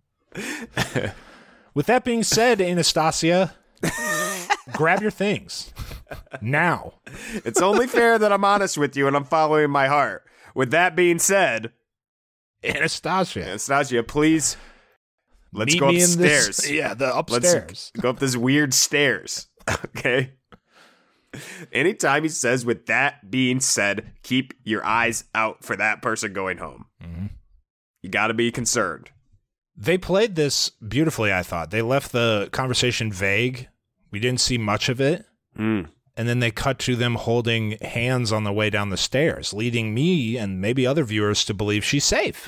With that being said, Anastasia, grab your things now. It's only fair that I'm honest with you and I'm following my heart. With that being said, Anastasia, Anastasia, please, let's meet go me in upstairs. this- yeah, the Let's upstairs. go up this weird stairs. Okay. Anytime he says, with that being said, keep your eyes out for that person going home. Mm-hmm. You got to be concerned. They played this beautifully, I thought. They left the conversation vague. We didn't see much of it. Mm. And then they cut to them holding hands on the way down the stairs, leading me and maybe other viewers to believe she's safe.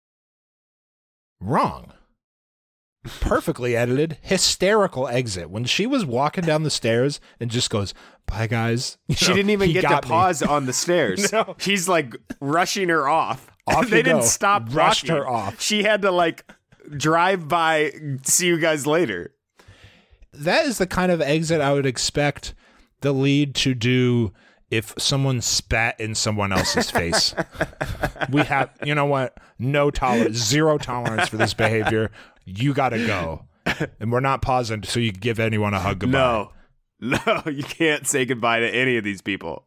Wrong. Perfectly edited, hysterical exit. When she was walking down the stairs and just goes, bye, guys. You She know, didn't even he get to got me. pause on the stairs. No. He's like rushing her off. Off they you didn't go. stop Rushed walking. her off. She had to like drive by, see you guys later. That is the kind of exit I would expect the lead to do if someone spat in someone else's face. We have, you know what? No tolerance, zero tolerance for this behavior. You got to go. And we're not pausing so you can give anyone a hug goodbye. No, no, you can't say goodbye to any of these people.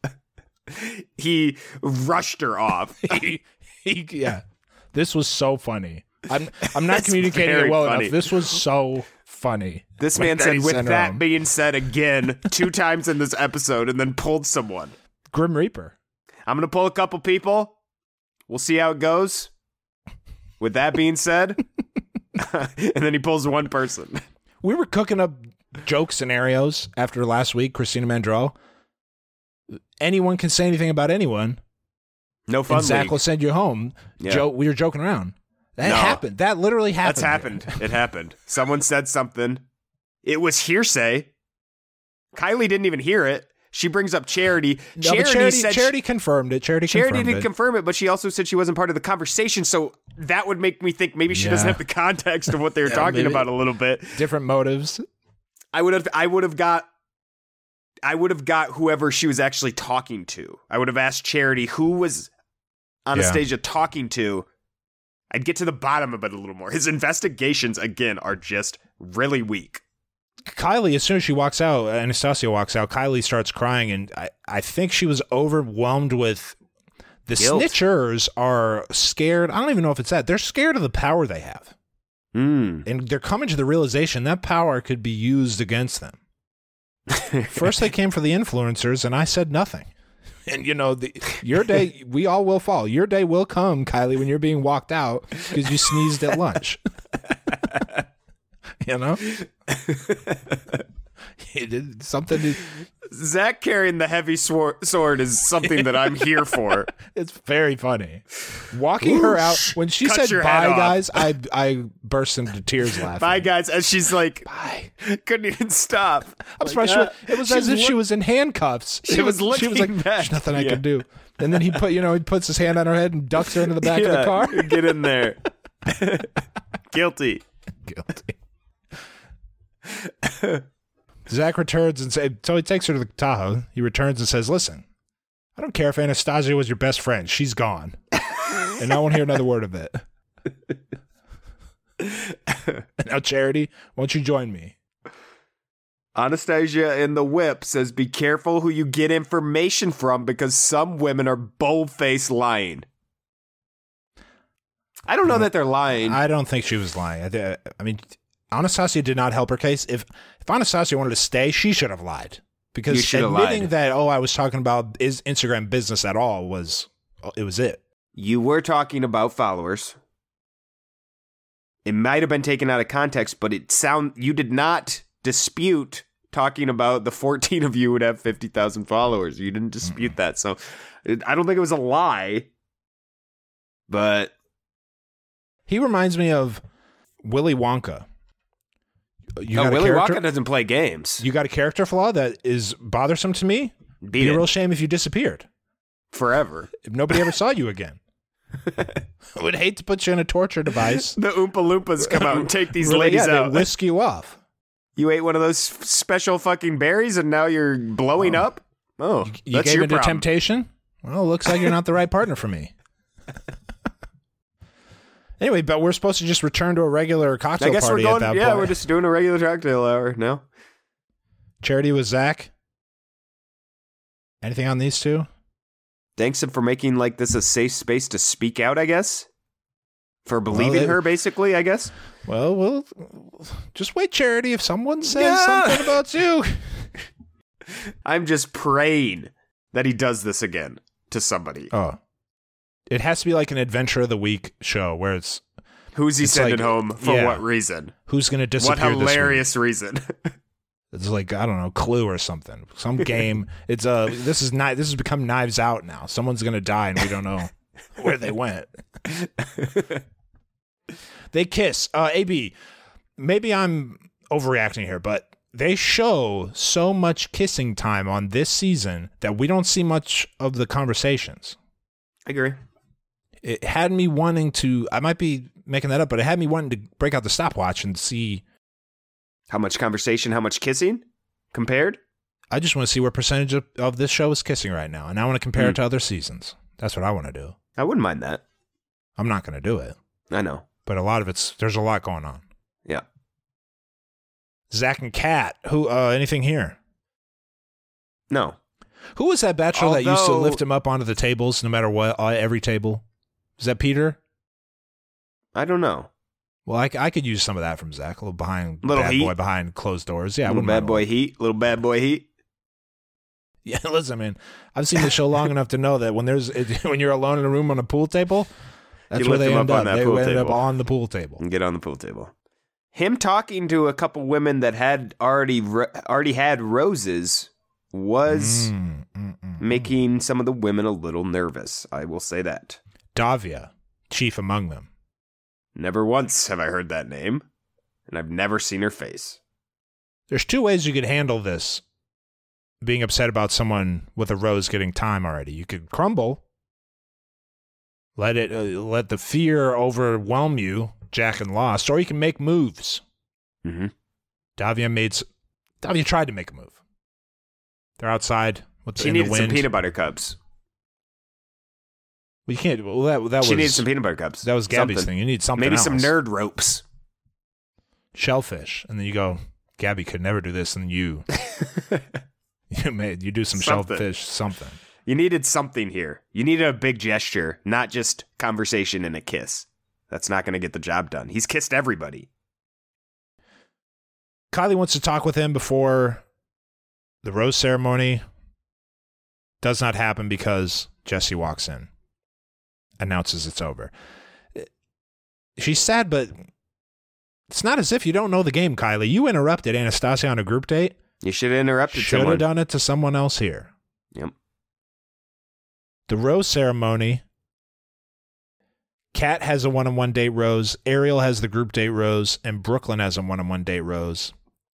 He rushed her off. he, he, yeah. This was so funny. I'm I'm not That's communicating very it well funny. enough. This was so funny. This Like man that said, he with sent her that home. being said again, two times in this episode, and then pulled someone. Grim Reaper. I'm going to pull a couple people. We'll see how it goes. With that being said, and then he pulls one person. We were cooking up joke scenarios after last week, Christina Mandrell. Anyone can say anything about anyone. No fun and Zach league. will send you home. Yeah. Joe, we were joking around. That No. happened. That literally happened. That's happened. It happened. Someone said something. It was hearsay. Kylie didn't even hear it. She brings up Charity. No, Charity, but Charity, said Charity confirmed it. Charity, Charity confirmed did it. confirm it, but she also said she wasn't part of the conversation. So that would make me think maybe she doesn't Yeah. have the context of what they were Yeah, talking maybe. about a little bit. Different motives. I would have. I would have got. I would have got whoever she was actually talking to. I would have asked Charity who was on Yeah. Anastasia talking to. I'd get to the bottom of it a little more. His investigations again are just really weak. Kylie, as soon as she walks out, Anastasia walks out, Kylie starts crying, and I, I think she was overwhelmed with the Guilt. snitchers are scared. I don't even know if it's that. They're scared of the power they have. Mm. And they're coming to the realization that power could be used against them. First, they came for the influencers, and I said nothing. And, you know, the, your day, we all will fall. Your day will come, Kylie, when you're being walked out because you sneezed at lunch. You know? He did something. To, Zach carrying the heavy swor- sword is something that I'm here for. it's very funny. Walking her out, when she Cut said your bye, head off. guys, I I burst into tears laughing. Bye, guys. As she's like, Bye. couldn't even stop. I'm Like, surprised uh, she- it was she's as if she look- was in handcuffs. She It was She was looking like, back. "There's nothing I Yeah. can do." And then he put, you know, he puts his hand on her head and ducks her into the back of the Yeah, car. Get in there. Guilty. Guilty. Zach returns and says, so he takes her to the Tahoe. He returns and says, listen, I don't care if Anastasia was your best friend. She's gone. And I won't hear another word of it. Now, Charity, won't you join me? Anastasia in the whip says, be careful who you get information from because some women are bold-faced lying. I don't know that they're lying. I don't think she was lying. I, th- I mean, Anastasia did not help her case. If if Anastasia wanted to stay, she should have lied. Because admitting lied. that, oh, I was talking about is Instagram business at all was, it was it. You were talking about followers. It might have been taken out of context, but it sound you did not dispute talking about the fourteen of you would have fifty thousand followers. You didn't dispute mm-hmm. that. So it, I don't think it was a lie, but he reminds me of Willy Wonka. You no, got Willy a character, Wonka doesn't play games. You got a character flaw that is bothersome to me? Beat Be it. a real shame if you disappeared. Forever. If nobody ever saw you again. I would hate to put you in a torture device. The Oompa Loompas come out and take these really, ladies yeah, out. They whisk you off. You ate one of those special fucking berries and now you're blowing oh. up? Oh, you, you that's gave your into problem. temptation? Well, looks like you're not the right partner for me. Anyway, but we're supposed to just return to a regular cocktail I guess party we're going, at that yeah, point. we're just doing a regular cocktail hour now. Charity with Zach. Anything on these two? Thanks for making like this a safe space to speak out, I guess. For believing well, it, her, basically, I guess. Well, well, just wait, Charity. If someone says yeah. something about you. I'm just praying that he does this again to somebody. Oh. It has to be like an Adventure of the Week show where it's... Who's he it's sending like, home? For yeah. what reason? Who's going to disappear What hilarious this week? reason? It's like, I don't know, Clue or something. Some game. It's uh, This is not. This has become Knives Out now. Someone's going to die and we don't know where they went. They kiss. Uh, A B, maybe I'm overreacting here, but they show so much kissing time on this season that we don't see much of the conversations. I agree. It had me wanting to, I might be making that up, but it had me wanting to break out the stopwatch and see. How much conversation, how much kissing compared? I just want to see what percentage of, of this show is kissing right now. And I want to compare mm. it to other seasons. That's what I want to do. I wouldn't mind that. I'm not going to do it. I know. But a lot of it's, there's a lot going on. Yeah. Zach and Kat, who, uh, anything here? No. Who was that bachelor Although, that used to lift him up onto the tables no matter what, uh, every table? Is that Peter? I don't know. Well, I, I could use some of that from Zach. A little behind, little bad heat. boy behind closed doors. Yeah, little bad boy heat. Little bad boy heat. Yeah, listen, man. I've seen the show long enough to know that when there's when you're alone in a room on a pool table, that's you where lift they them end up up. on that They pool end table. up on the pool table. And get on the pool table. Him talking to a couple women that had already ro- already had roses was mm, mm, mm, making some of the women a little nervous. I will say that. Davia, chief among them. Never once have I heard that name, and I've never seen her face. There's two ways you could handle this, being upset about someone with a rose getting time already. You could crumble, let it, uh, let the fear overwhelm you, Jack and lost, or you can make moves. Mm-hmm. Davia made, s- Davia tried to make a move. They're outside with the, She in the needed some wind. peanut butter cups. Well, you can't. Well, that that She was needed some peanut butter cups. that was Gabby's Something. thing. You need something. Maybe else. some nerd ropes. Shellfish, and then you go. Gabby could never do this, and you, you made you do some Something. shellfish something. You needed something here. You needed a big gesture, not just conversation and a kiss. That's not going to get the job done. He's kissed everybody. Kylie wants to talk with him before the rose ceremony. Does not happen because Jesse walks in, announces it's over. She's sad, but it's not as if you don't know the game, Kylie. You interrupted Anastasia on a group date. You should have interrupted Should someone. have done it to someone else here. Yep. The rose ceremony. Kat has a one-on-one date rose. Ariel has the group date rose. And Brooklyn has a one-on-one date rose.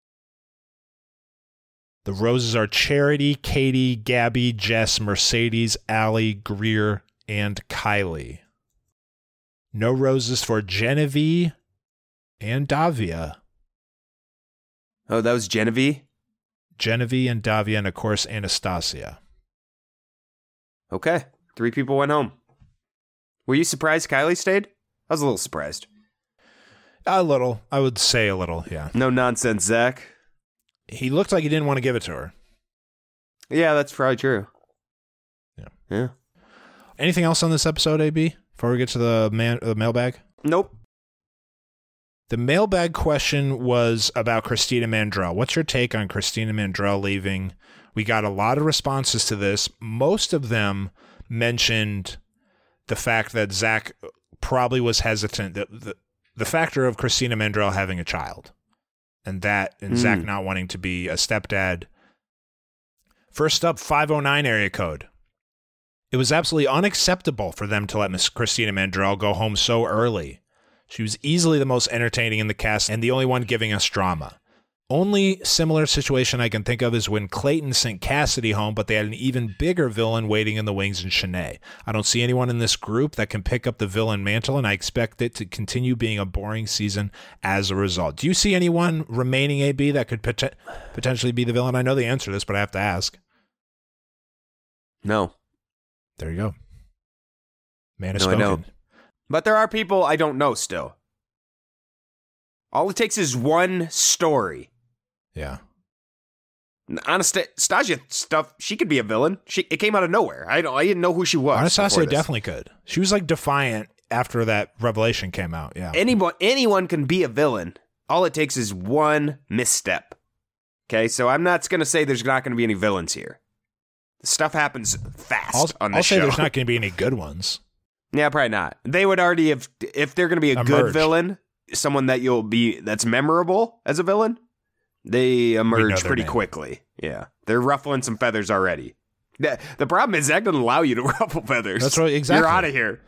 The roses are Charity, Katie, Gabby, Jess, Mercedes, Allie, Greer, and Kylie. No roses for Genevieve and Davia. Oh, that was Genevieve? Genevieve and Davia, and of course Anastasia. Okay. Three people went home. Were you surprised Kylie stayed? I was a little surprised. A little. I would say a little, yeah. No nonsense, Zach. He looked like he didn't want to give it to her. Yeah, that's probably true. Yeah. Yeah. Anything else on this episode, A B, before we get to the man, the mailbag? Nope. The mailbag question was about Christina Mandrell. What's your take on Christina Mandrell leaving? We got a lot of responses to this. Most of them mentioned the fact that Zach probably was hesitant, the, the, the factor of Christina Mandrell having a child, and that, and mm. Zach not wanting to be a stepdad. First up, five oh nine area code. It was absolutely unacceptable for them to let Miss Christina Mandrell go home so early. She was easily the most entertaining in the cast and the only one giving us drama. Only similar situation I can think of is when Clayton sent Cassidy home, but they had an even bigger villain waiting in the wings in Shanae. I don't see anyone in this group that can pick up the villain mantle, and I expect it to continue being a boring season as a result. Do you see anyone remaining, A B, that could pot- potentially be the villain? I know the answer to this, but I have to ask. No. There you go. Man has no, spoken. I know. But there are people I don't know still. All it takes is one story. Yeah. Anastasia stuff, she could be a villain. She it came out of nowhere. I don't I didn't know who she was. Anastasia definitely could. She was like defiant after that revelation came out. Yeah. Anyone anyone can be a villain. All it takes is one misstep. Okay, so I'm not gonna say there's not gonna be any villains here. Stuff happens fast I'll, on this I'll show. say there's not gonna be any good ones. Yeah, probably not. They would already have, if they're gonna be a Emerged. good villain, someone that you'll be that's memorable as a villain, they emerge pretty name. quickly. Yeah. They're ruffling some feathers already. The, the problem is Zach doesn't allow you to ruffle feathers. That's right, exactly. You're out of here.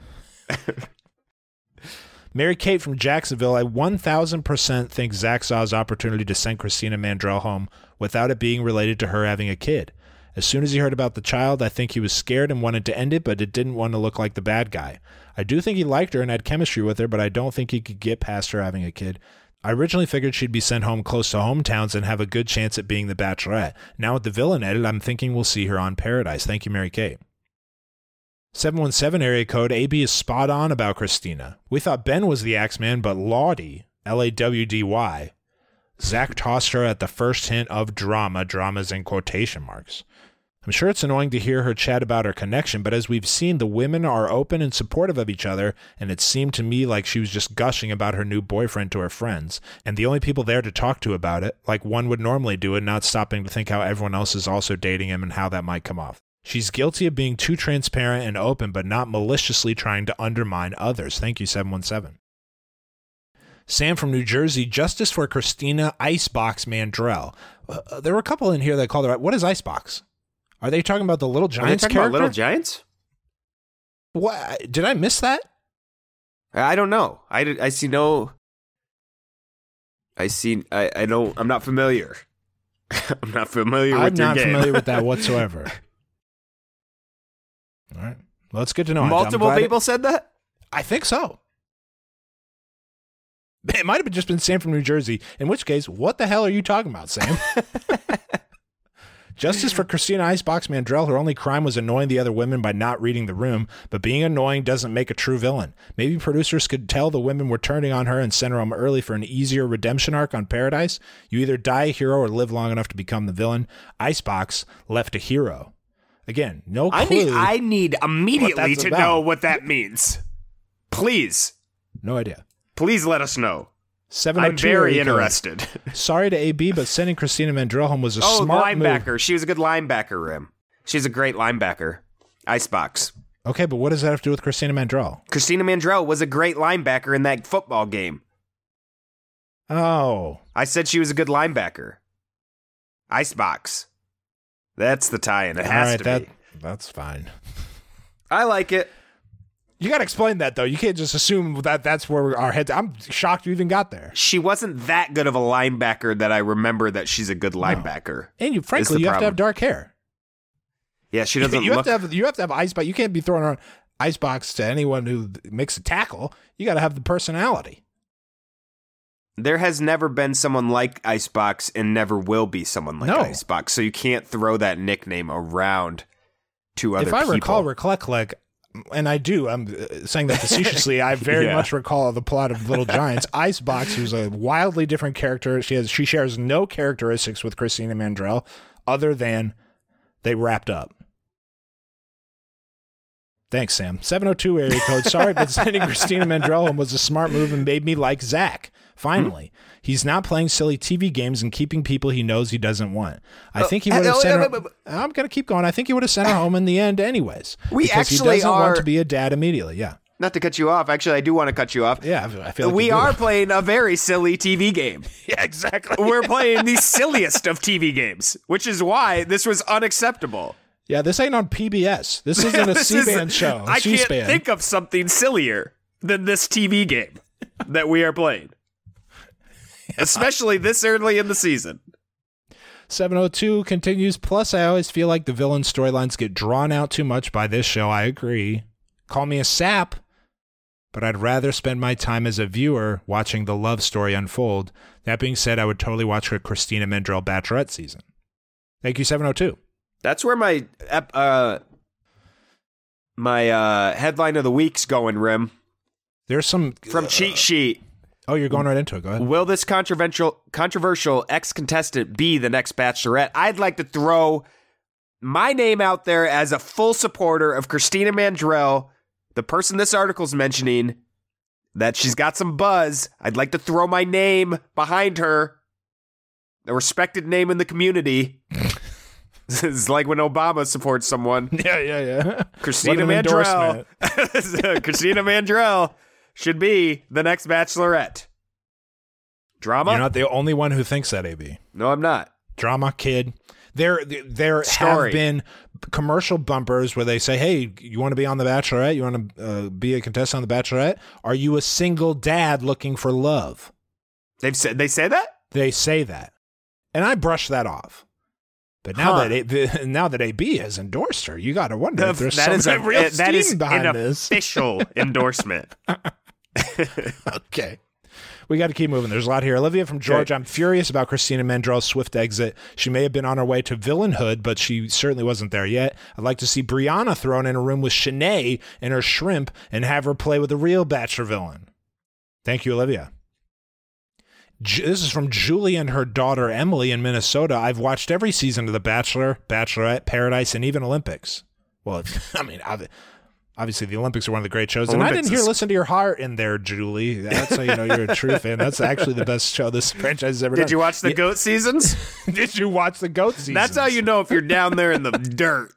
Mary Kate from Jacksonville, I one thousand percent think Zach saw his opportunity to send Christina Mandrell home without it being related to her having a kid. As soon as he heard about the child, I think he was scared and wanted to end it, but it didn't want to look like the bad guy. I do think he liked her and had chemistry with her, but I don't think he could get past her having a kid. I originally figured she'd be sent home close to hometowns and have a good chance at being the Bachelorette. Now with the villain edit, I'm thinking we'll see her on Paradise. Thank you, Mary Kate. seven one seven area code, A B is spot on about Christina. We thought Ben was the Axeman, but Lawdy, L A W D Y, Zach tossed her at the first hint of drama, dramas in quotation marks. I'm sure it's annoying to hear her chat about her connection, but as we've seen, the women are open and supportive of each other, and it seemed to me like she was just gushing about her new boyfriend to her friends, and the only people there to talk to about it, like one would normally do, and not stopping to think how everyone else is also dating him and how that might come off. She's guilty of being too transparent and open, but not maliciously trying to undermine others. Thank you, seven one seven. Sam from New Jersey, justice for Christina Icebox Mandrell. Uh, there were a couple in here that called her out. What is Icebox? Are they talking about the Little Giants Are they talking character? about Little Giants? What? Did I miss that? I don't know. I, did, I see no... I see... I, I don't... I'm not familiar. I'm not familiar I'm with your not game. familiar with that whatsoever. All right. Well, it's good to know. Multiple people it, said that? I think so. It might have just been Sam from New Jersey, in which case, what the hell are you talking about, Sam? Justice for Christina Icebox Mandrell. Her only crime was annoying the other women by not reading the room, but being annoying doesn't make a true villain. Maybe producers could tell the women were turning on her and send her home early for an easier redemption arc on Paradise. You either die a hero or live long enough to become the villain. Icebox left a hero. Again, no clue. I need, I need immediately to about. know what that means. Please. No idea. Please let us know. I'm very interested. Sorry to A B, but sending Christina Mandrell home was a oh, smart linebacker. move. She was a good linebacker, Rim. She's a great linebacker. Icebox. Okay, but what does that have to do with Christina Mandrell? Christina Mandrell was a great linebacker in that football game. Oh. I said she was a good linebacker. Icebox. That's the tie-in. It has right, to that, be. That's fine. I like it. You got to explain that, though. You can't just assume that that's where our heads... I'm shocked you even got there. She wasn't that good of a linebacker that I remember that she's a good linebacker. No. And you, frankly, you have to have dark hair. Yeah, she doesn't you look... Have to have, you have to have Icebox. You can't be throwing around Icebox to anyone who makes a tackle. You got to have the personality. There has never been someone like Icebox and never will be someone like No. Icebox. So you can't throw that nickname around to other if I people. recall, recollect, like, and I do, I'm uh, saying that facetiously, I very Yeah. much recall the plot of Little Giants. Icebox, who's a wildly different character. She has she shares no characteristics with Christina Mandrell other than they wrapped up. Thanks, Sam. seven oh two area code. Sorry, but sending Christina Mandrell home was a smart move and made me like Zach. Finally, hmm? He's not playing silly T V games and keeping people he knows he doesn't want. I think he would have sent her. I'm going to keep going. I think he would have sent her home in the end, anyways. We because actually he doesn't are, want to be a dad immediately. Yeah. Not to cut you off. Actually, I do want to cut you off. Yeah, I feel like we are playing a very silly T V game. Yeah, exactly. We're playing the silliest of T V games, which is why this was unacceptable. Yeah, this ain't on P B S. This isn't a C-band show. I C-SPAN. can't think of something sillier than this T V game that we are playing. Especially this early in the season. seven oh two continues. Plus, I always feel like the villain storylines get drawn out too much by this show. I agree. Call me a sap, but I'd rather spend my time as a viewer watching the love story unfold. That being said, I would totally watch a Christina Mandrell Bachelorette season. Thank you, seven oh two. That's where my uh, my uh, headline of the week's going, Rim. There's some... From uh, Cheat Sheet. Oh, you're going right into it. Go ahead. Will this controversial controversial ex-contestant be the next Bachelorette? I'd like to throw my name out there as a full supporter of Christina Mandrell, the person this article's mentioning, that she's got some buzz. I'd like to throw my name behind her, a respected name in the community. This is like when Obama supports someone. Yeah, yeah, yeah. Christina Mandrell. Christina Mandrell should be the next Bachelorette. Drama? You're not the only one who thinks that, A B. No, I'm not. Drama, kid. There, there Story. have been commercial bumpers where they say, hey, you want to be on The Bachelorette? You want to uh, be a contestant on The Bachelorette? Are you a single dad looking for love? They've said they say that? They say that. And I brush that off. But now Huh. that a, now that A B has endorsed her, you got to wonder if there's that some is a, real that steam is behind an this. official endorsement. Okay. We got to keep moving. There's a lot here. Olivia from Georgia. Okay. I'm furious about Christina Mandrell's swift exit. She may have been on her way to villainhood, but she certainly wasn't there yet. I'd like to see Brianna thrown in a room with Shanae and her shrimp and have her play with a real Bachelor villain. Thank you, Olivia. Ju- This is from Julie and her daughter Emily in Minnesota. I've watched every season of The Bachelor, Bachelorette, Paradise, and even Olympics. Well, I mean, I've, obviously the Olympics are one of the great shows. And I Olympics didn't hear is- Listen to Your Heart in there, Julie. That's how you know you're a true fan. That's actually the best show this franchise has ever done. Did you watch the Yeah. GOAT seasons? Did you watch the GOAT season? That's how you know if you're down there in the dirt.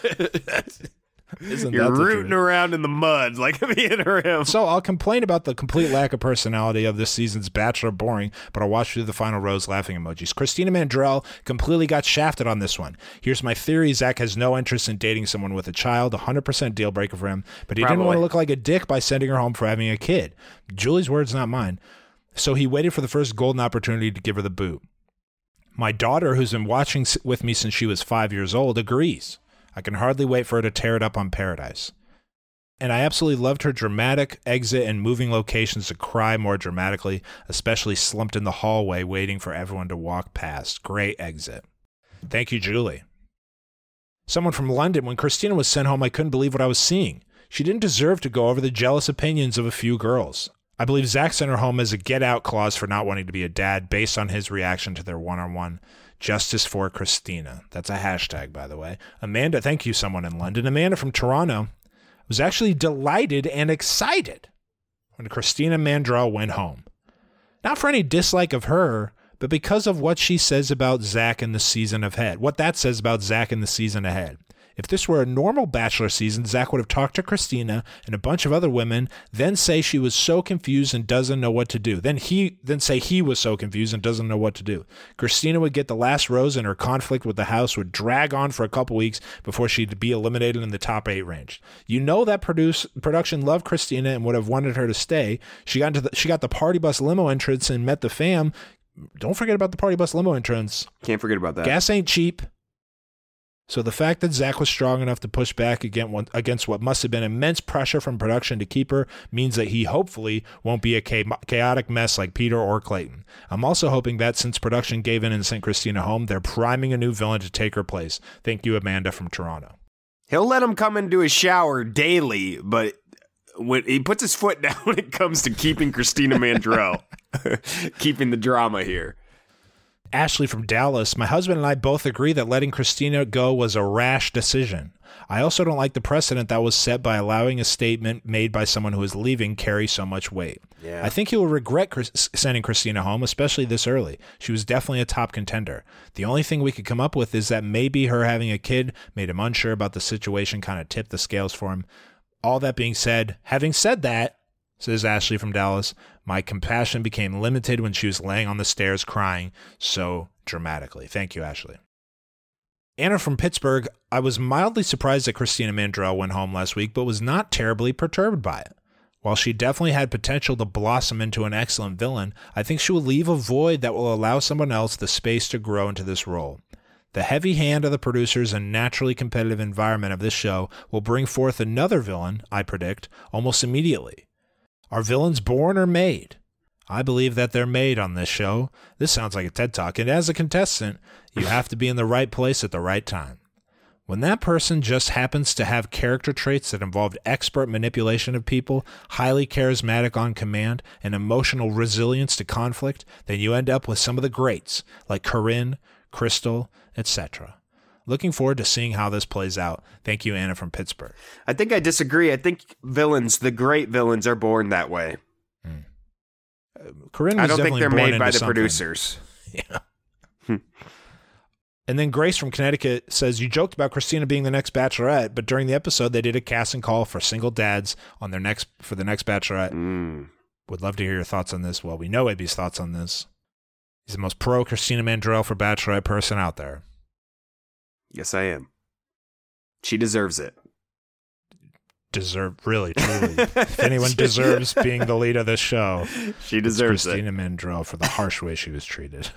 Isn't You're that the rooting truth? around in the mud like me and him. So I'll complain about the complete lack of personality of this season's Bachelor boring, but I'll watch through the final rows laughing emojis. Christina Mandrell completely got shafted on this one. Here's my theory. Zach has no interest in dating someone with a child, one hundred percent deal breaker for him, but he didn't Probably. want to look like a dick by sending her home for having a kid. Julie's words, not mine. So he waited for the first golden opportunity to give her the boot. My daughter, who's been watching s- with me since she was five years old, agrees. I can hardly wait for her to tear it up on Paradise. And I absolutely loved her dramatic exit and moving locations to cry more dramatically, especially slumped in the hallway waiting for everyone to walk past. Great exit. Thank you, Julie. Someone from London, when Christina was sent home, I couldn't believe what I was seeing. She didn't deserve to go over the jealous opinions of a few girls. I believe Zach sent her home as a get-out clause for not wanting to be a dad based on his reaction to their one-on-one. Justice for Christina. That's a hashtag, by the way. Amanda, thank you, someone in London. Amanda from Toronto was actually delighted and excited when Christina Mandrell went home. Not for any dislike of her, but because of what she says about Zach in the season ahead. What that says about Zach in the season ahead. If this were a normal Bachelor season, Zach would have talked to Christina and a bunch of other women, then say she was so confused and doesn't know what to do. Then he then say he was so confused and doesn't know what to do. Christina would get the last rose and her conflict with the house would drag on for a couple weeks before she'd be eliminated in the top eight range. You know that produce, production loved Christina and would have wanted her to stay. She got into the, she got the party bus limo entrance and met the fam. Don't forget about the party bus limo entrance. Can't forget about that. Gas ain't cheap. So the fact that Zach was strong enough to push back against what must have been immense pressure from production to keep her means that he hopefully won't be a chaotic mess like Peter or Clayton. I'm also hoping that since production gave in and sent Christina home, they're priming a new villain to take her place. Thank you, Amanda from Toronto. He'll let him come into his shower daily, but when he puts his foot down when it comes to keeping Christina Mandrell, keeping the drama here. Ashley from Dallas, my husband and I both agree that letting Christina go was a rash decision. I also don't like the precedent that was set by allowing a statement made by someone who is leaving carry so much weight. Yeah. I think he will regret Chris- sending Christina home, especially this early. She was definitely a top contender. The only thing we could come up with is that maybe her having a kid made him unsure about the situation, kind of tipped the scales for him. All that being said, having said that, says Ashley from Dallas, my compassion became limited when she was laying on the stairs crying so dramatically. Thank you, Ashley. Anna from Pittsburgh, I was mildly surprised that Christina Mandrell went home last week, but was not terribly perturbed by it. While she definitely had potential to blossom into an excellent villain, I think she will leave a void that will allow someone else the space to grow into this role. The heavy hand of the producers and naturally competitive environment of this show will bring forth another villain, I predict, almost immediately. Are villains born or made? I believe that they're made on this show. This sounds like a TED Talk, and as a contestant, you have to be in the right place at the right time. When that person just happens to have character traits that involve expert manipulation of people, highly charismatic on command, and emotional resilience to conflict, then you end up with some of the greats, like Corinne, Crystal, et cetera. Looking forward to seeing how this plays out. Thank you, Anna from Pittsburgh. I think I disagree. I think villains, the great villains, are born that way. Hmm. Uh, Corinne was I don't think they're made by the something. producers. Yeah. And then Grace from Connecticut says, you joked about Christina being the next Bachelorette, but during the episode they did a casting call for single dads on their next for the next Bachelorette. Mm. Would love to hear your thoughts on this. Well, we know A B's thoughts on this. He's the most pro Christina Mandrell for Bachelorette person out there. Yes, I am. She deserves it. Deserve, really, truly. If anyone deserves being the lead of this show, she deserves Christina it. Christina Mandrell for the harsh way she was treated.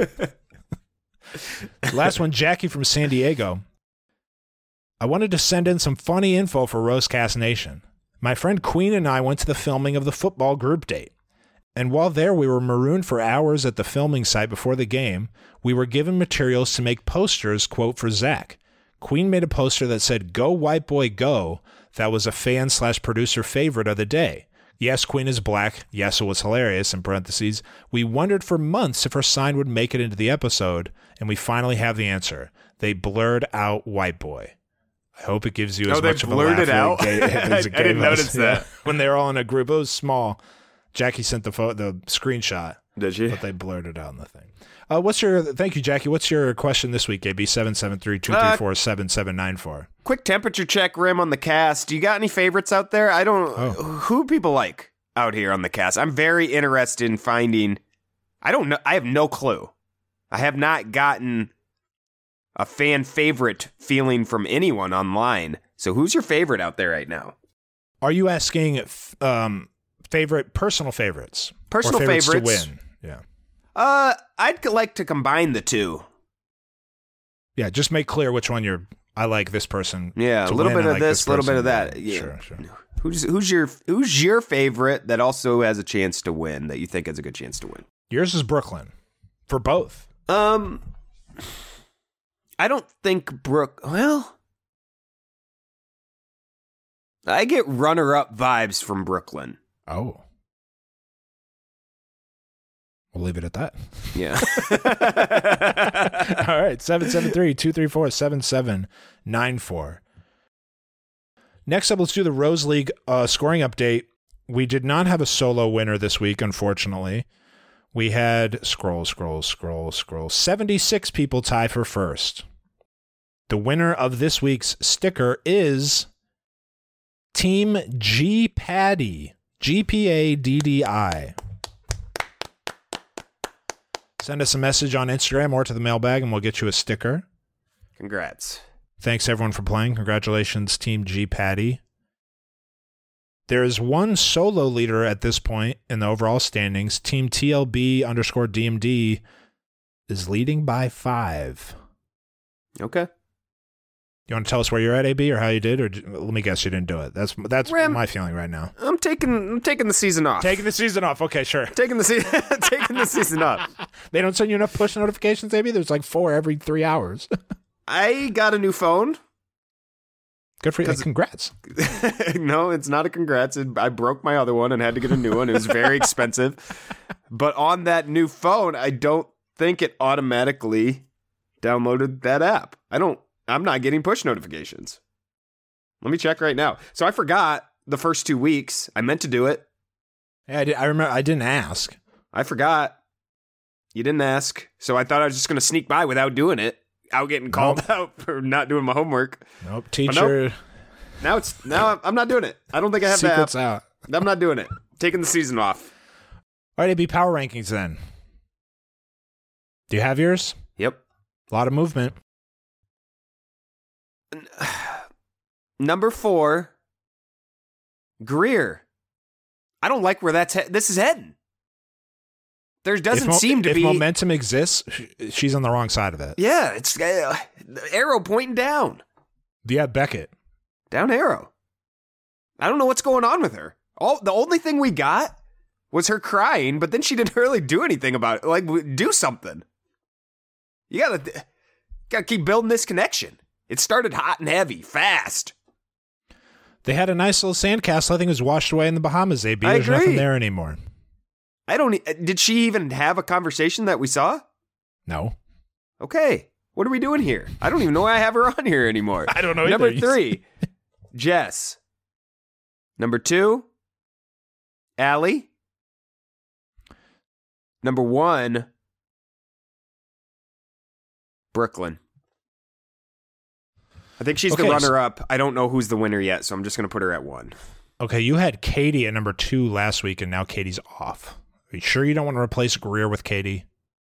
Last one, Jackie from San Diego. I wanted to send in some funny info for Rosecast Nation. My friend Queen and I went to the filming of the football group date. And while there, we were marooned for hours at the filming site before the game. We were given materials to make posters, quote, for Zach. Queen made a poster that said, "Go White Boy Go." That was a fan slash producer favorite of the day. Yes, Queen is black. Yes, it was hilarious, in parentheses. We wondered for months if her sign would make it into the episode, and we finally have the answer. They blurred out White Boy. I hope it gives you as oh, much they of a blurred laugh it out? as it I didn't gave us. notice that. When they were all in a group, it was small. Jackie sent the photo, the screenshot. Did she? But they blurred it out in the thing. Uh, what's your? Thank you, Jackie. What's your question this week? A B seven seven three two three four seven seven nine four. Quick temperature check, Rim, on the cast. Do you got any favorites out there? I don't. Oh. Who people like out here on the cast? I'm very interested in finding. I don't know. I have no clue. I have not gotten a fan favorite feeling from anyone online. So who's your favorite out there right now? Are you asking um, favorite personal favorites? Personal or favorites, favorites to win. Yeah. Uh, I'd like to combine the two. Yeah, just make clear which one you're. I like this person. Yeah, a little win, bit of like this, a little person. bit of that. Yeah. Sure, sure. Who's who's your who's your favorite that also has a chance to win? That you think has a good chance to win? Yours is Brooklyn, for both. Um, I don't think Brooke. Well, I get runner-up vibes from Brooklyn. Oh. We'll leave it at that. Yeah. All right. seven seven three two three four seven seven nine four. Next up, let's do the Rose League uh, scoring update. We did not have a solo winner this week, unfortunately. We had, scroll, scroll, scroll, scroll, seventy-six people tie for first. The winner of this week's sticker is Team G Paddy. G P A D D I. Send us a message on Instagram or to the mailbag and we'll get you a sticker. Congrats. Thanks everyone for playing. Congratulations, Team G Paddy. There is one solo leader at this point in the overall standings. Team T L B underscore D M D is leading by five. Okay. You want to tell us where you're at, A B, or how you did, or j- let me guess you didn't do it. That's that's Ram- my feeling right now. I'm taking I'm taking the season off. Taking the season off. Okay, sure. taking the season taking the season off. They don't send you enough push notifications, A B? There's like four every three hours. I got a new phone. Good for you. Congrats. No, it's not a congrats. It, I broke my other one and had to get a new one. It was very expensive. But on that new phone, I don't think it automatically downloaded that app. I don't, I'm not getting push notifications. Let me check right now. So I forgot the first two weeks. I meant to do it. Yeah, I, did, I remember. I didn't ask. I forgot. You didn't ask. So I thought I was just going to sneak by without doing it. Out getting called nope. out for not doing my homework. Nope, teacher. Nope. Now it's now I'm not doing it. I don't think I have Secrets the app. out. I'm not doing it. Taking the season off. All right, A B, power rankings then. Do you have yours? Yep. A lot of movement. Number four, Greer. I don't like where that's he- this is heading. There doesn't mo- seem to if be momentum exists. She's on the wrong side of it. Yeah, it's uh, the arrow pointing down. Yeah, Beckett. Down arrow. I don't know what's going on with her. All the only thing we got was her crying, but then she didn't really do anything about it. Like, do something. You gotta gotta keep building this connection. It started hot and heavy, fast. They had a nice little sandcastle. I think it was washed away in the Bahamas. A B. I There's agree. nothing there anymore. I don't. Did she even have a conversation that we saw? No. Okay. What are we doing here? I don't even know why I have her on here anymore. I don't know Number either. three, Jess. Number two, Allie. Number one, Brooklyn. I think she's Okay, the runner-up. I don't know who's the winner yet, so I'm just going to put her at one. Okay, you had Katie at number two last week, and now Katie's off. Are you sure you don't want to replace Greer with Katie?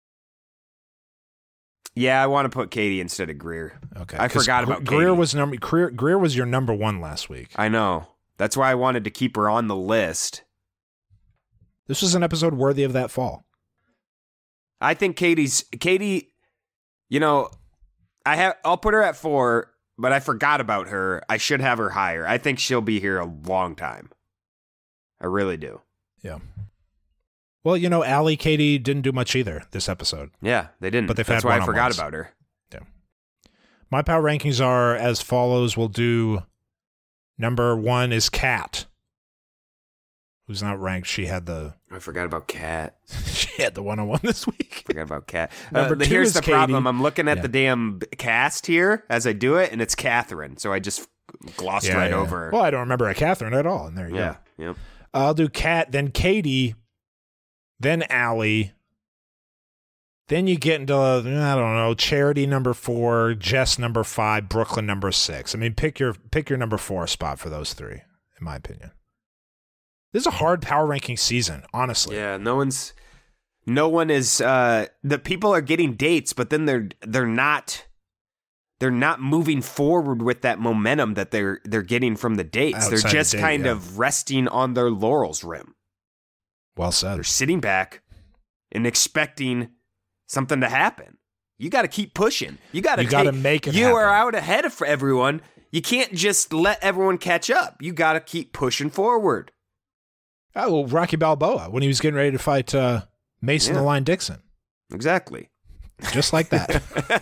Yeah, I want to put Katie instead of Greer. Okay, I 'cause forgot Gre- about Greer. Katie. Was number Greer, Greer was your number one last week. I know. That's why I wanted to keep her on the list. This was an episode worthy of that fall. I think Katie's Katie. You know, I have. I'll put her at four, but I forgot about her. I should have her higher. I think she'll be here a long time. I really do. Yeah. Well, you know, Allie, Katie didn't do much either this episode. Yeah, they didn't. But they've That's had why I one-on-ones. forgot about her. Yeah. My power rankings are as follows. We'll do number one is Kat, who's not ranked. She had the I forgot about Kat. she had the one-on-one this week. Forgot about Kat. Number Uh, two here's is the problem. Katie. I'm looking at Yeah. the damn cast here as I do it, and it's Catherine. So I just glossed Yeah, right yeah. over her. Well, I don't remember a Catherine at all. And there you yeah. go. Yep. I'll do Kat, then Katie, then Allie. Then you get into, I don't know, Charity number four, Jess number five, Brooklyn number six. I mean, pick your pick your number four spot for those three, in my opinion. This is a hard power ranking season, honestly. Yeah. No one's. No one is. Uh, the people are getting dates, but then they're they're not. They're not moving forward with that momentum that they're they're getting from the dates. Outside they're the just date, kind yeah. of resting on their laurels rim. Well said. They're sitting back and expecting something to happen. You got to keep pushing. You got to You gotta make it You happen. are out ahead of everyone. You can't just let everyone catch up. You got to keep pushing forward. Oh, well, Rocky Balboa, when he was getting ready to fight uh, Mason Yeah. the Lion Dixon. Exactly. Just like that.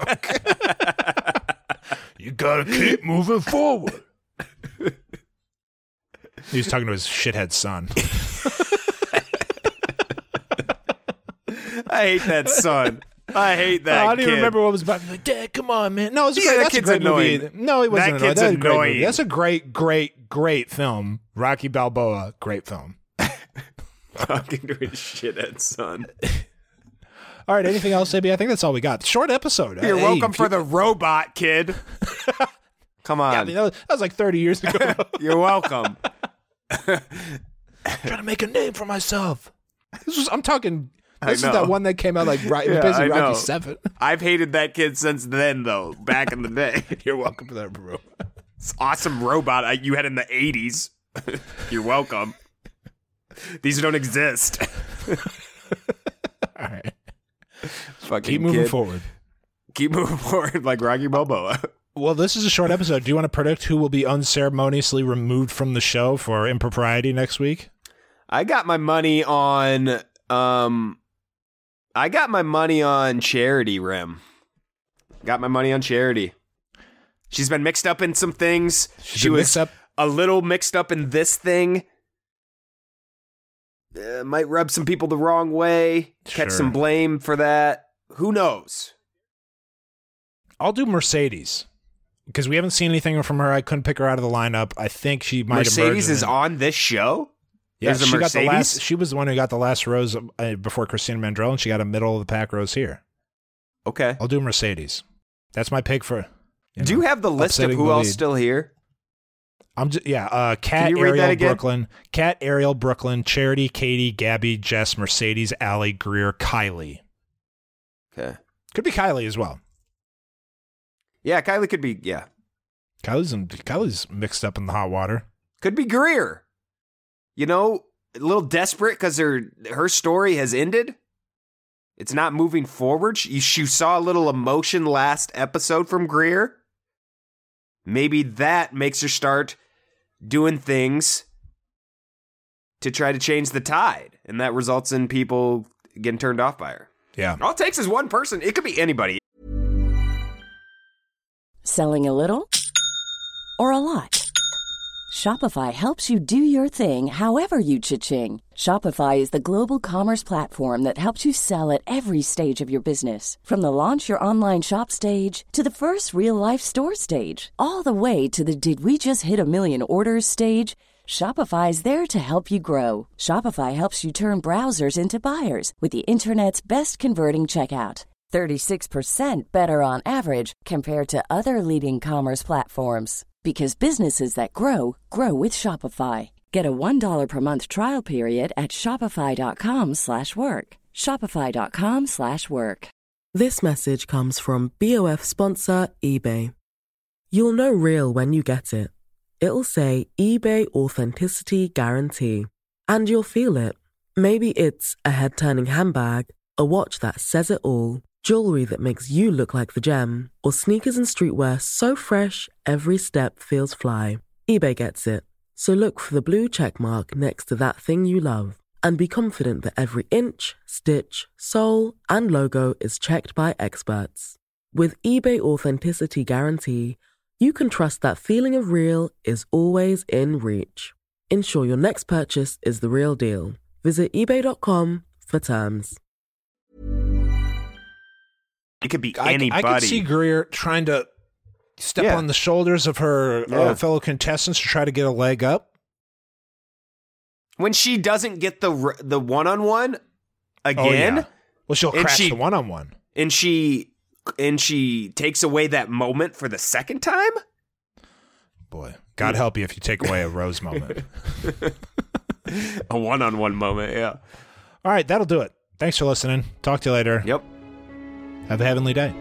You got to keep moving forward. He was talking to his shithead son. I hate that son. I hate that Oh, I don't kid. even remember what was about. Like, Dad, come on, man. No, it's a Yeah, great, that that's a kid's great annoying. movie. No, he wasn't That annoying. kid's That's a great movie. annoying. That's a great, great, great film. Rocky Balboa, great film. Talking to his shithead son. All right, anything else, A B? I think that's all we got. Short episode. You're Hey, welcome if for you- the robot, kid. Come on. Yeah, I mean, that, was, that was like thirty years ago. You're welcome. trying to make a name for myself. This was, I'm talking, I this is know. that one that came out like right, Yeah, basically I know. Rocky seven. I've hated that kid since then, though, back in the day. You're welcome for that, bro. It's awesome robot I- you had in the eighties. You're welcome. These don't exist. All right. Fucking Keep moving kid. forward. Keep moving forward like Rocky Balboa. Well, this is a short episode. Do you want to predict who will be unceremoniously removed from the show for impropriety next week? I got my money on. Um, I got my money on Charity Rim. Got my money on Charity. She's been mixed up in some things. She's she been was mixed up. a little mixed up in this thing. Uh, might rub some people the wrong way. Catch Sure. some blame for that. Who knows? I'll do Mercedes because we haven't seen anything from her. I couldn't pick her out of the lineup. I think she might. Mercedes emerge is in- on this show. Yeah, There's a she got the Mercedes? last. She was the one who got the last rose uh, before Christina Mandrell, and she got a middle of the pack rose here. Okay. I'll do Mercedes. That's my pick for. Do you have the list of upsetting who the else lead. still here? I'm just yeah. Uh, Kat, Can you read that Ariel, again? Brooklyn. Kat, Ariel, Brooklyn. Charity, Katie, Gabby, Jess, Mercedes, Allie, Greer, Kylie. Okay. Could be Kylie as well. Yeah, Kylie could be. Yeah, Kylie's in, Kylie's mixed up in the hot water. could be Greer. You know, a little desperate because her her story has ended. It's not moving forward. She, she saw a little emotion last episode from Greer. Maybe that makes her start doing things to try to change the tide, and that results in people getting turned off by her. Yeah. All it takes is one person. It could be anybody. Selling a little or a lot? Shopify helps you do your thing however you cha-ching. Shopify is the global commerce platform that helps you sell at every stage of your business. From the launch your online shop stage to the first real-life store stage, all the way to the did we just hit a million orders stage. Shopify is there to help you grow. Shopify helps you turn browsers into buyers with the internet's best converting checkout. thirty-six percent better on average compared to other leading commerce platforms. Because businesses that grow, grow with Shopify. Get a one dollar per month trial period at shopify.com slash work. Shopify.com slash work. This message comes from B O F sponsor eBay. You'll know real when you get it. It'll say eBay Authenticity Guarantee. And you'll feel it. Maybe it's a head-turning handbag, a watch that says it all, jewelry that makes you look like the gem, or sneakers and streetwear so fresh every step feels fly. eBay gets it. So look for the blue check mark next to that thing you love and be confident that every inch, stitch, sole, and logo is checked by experts. With eBay Authenticity Guarantee, you can trust that feeling of real is always in reach. Ensure your next purchase is the real deal. Visit ebay dot com for terms. It could be I, anybody. I could see Greer trying to step Yeah. on the shoulders of her Yeah. uh, fellow contestants to try to get a leg up. When she doesn't get the r- the one-on-one again, Oh, yeah. Well, she'll And crash she- the one-on-one. and she and she takes away that moment for the second time. Boy, God help you if you take away a Rose moment. A one-on-one moment, yeah. All right, that'll do it. Thanks for listening. Talk to you later. Yep. Have a heavenly day.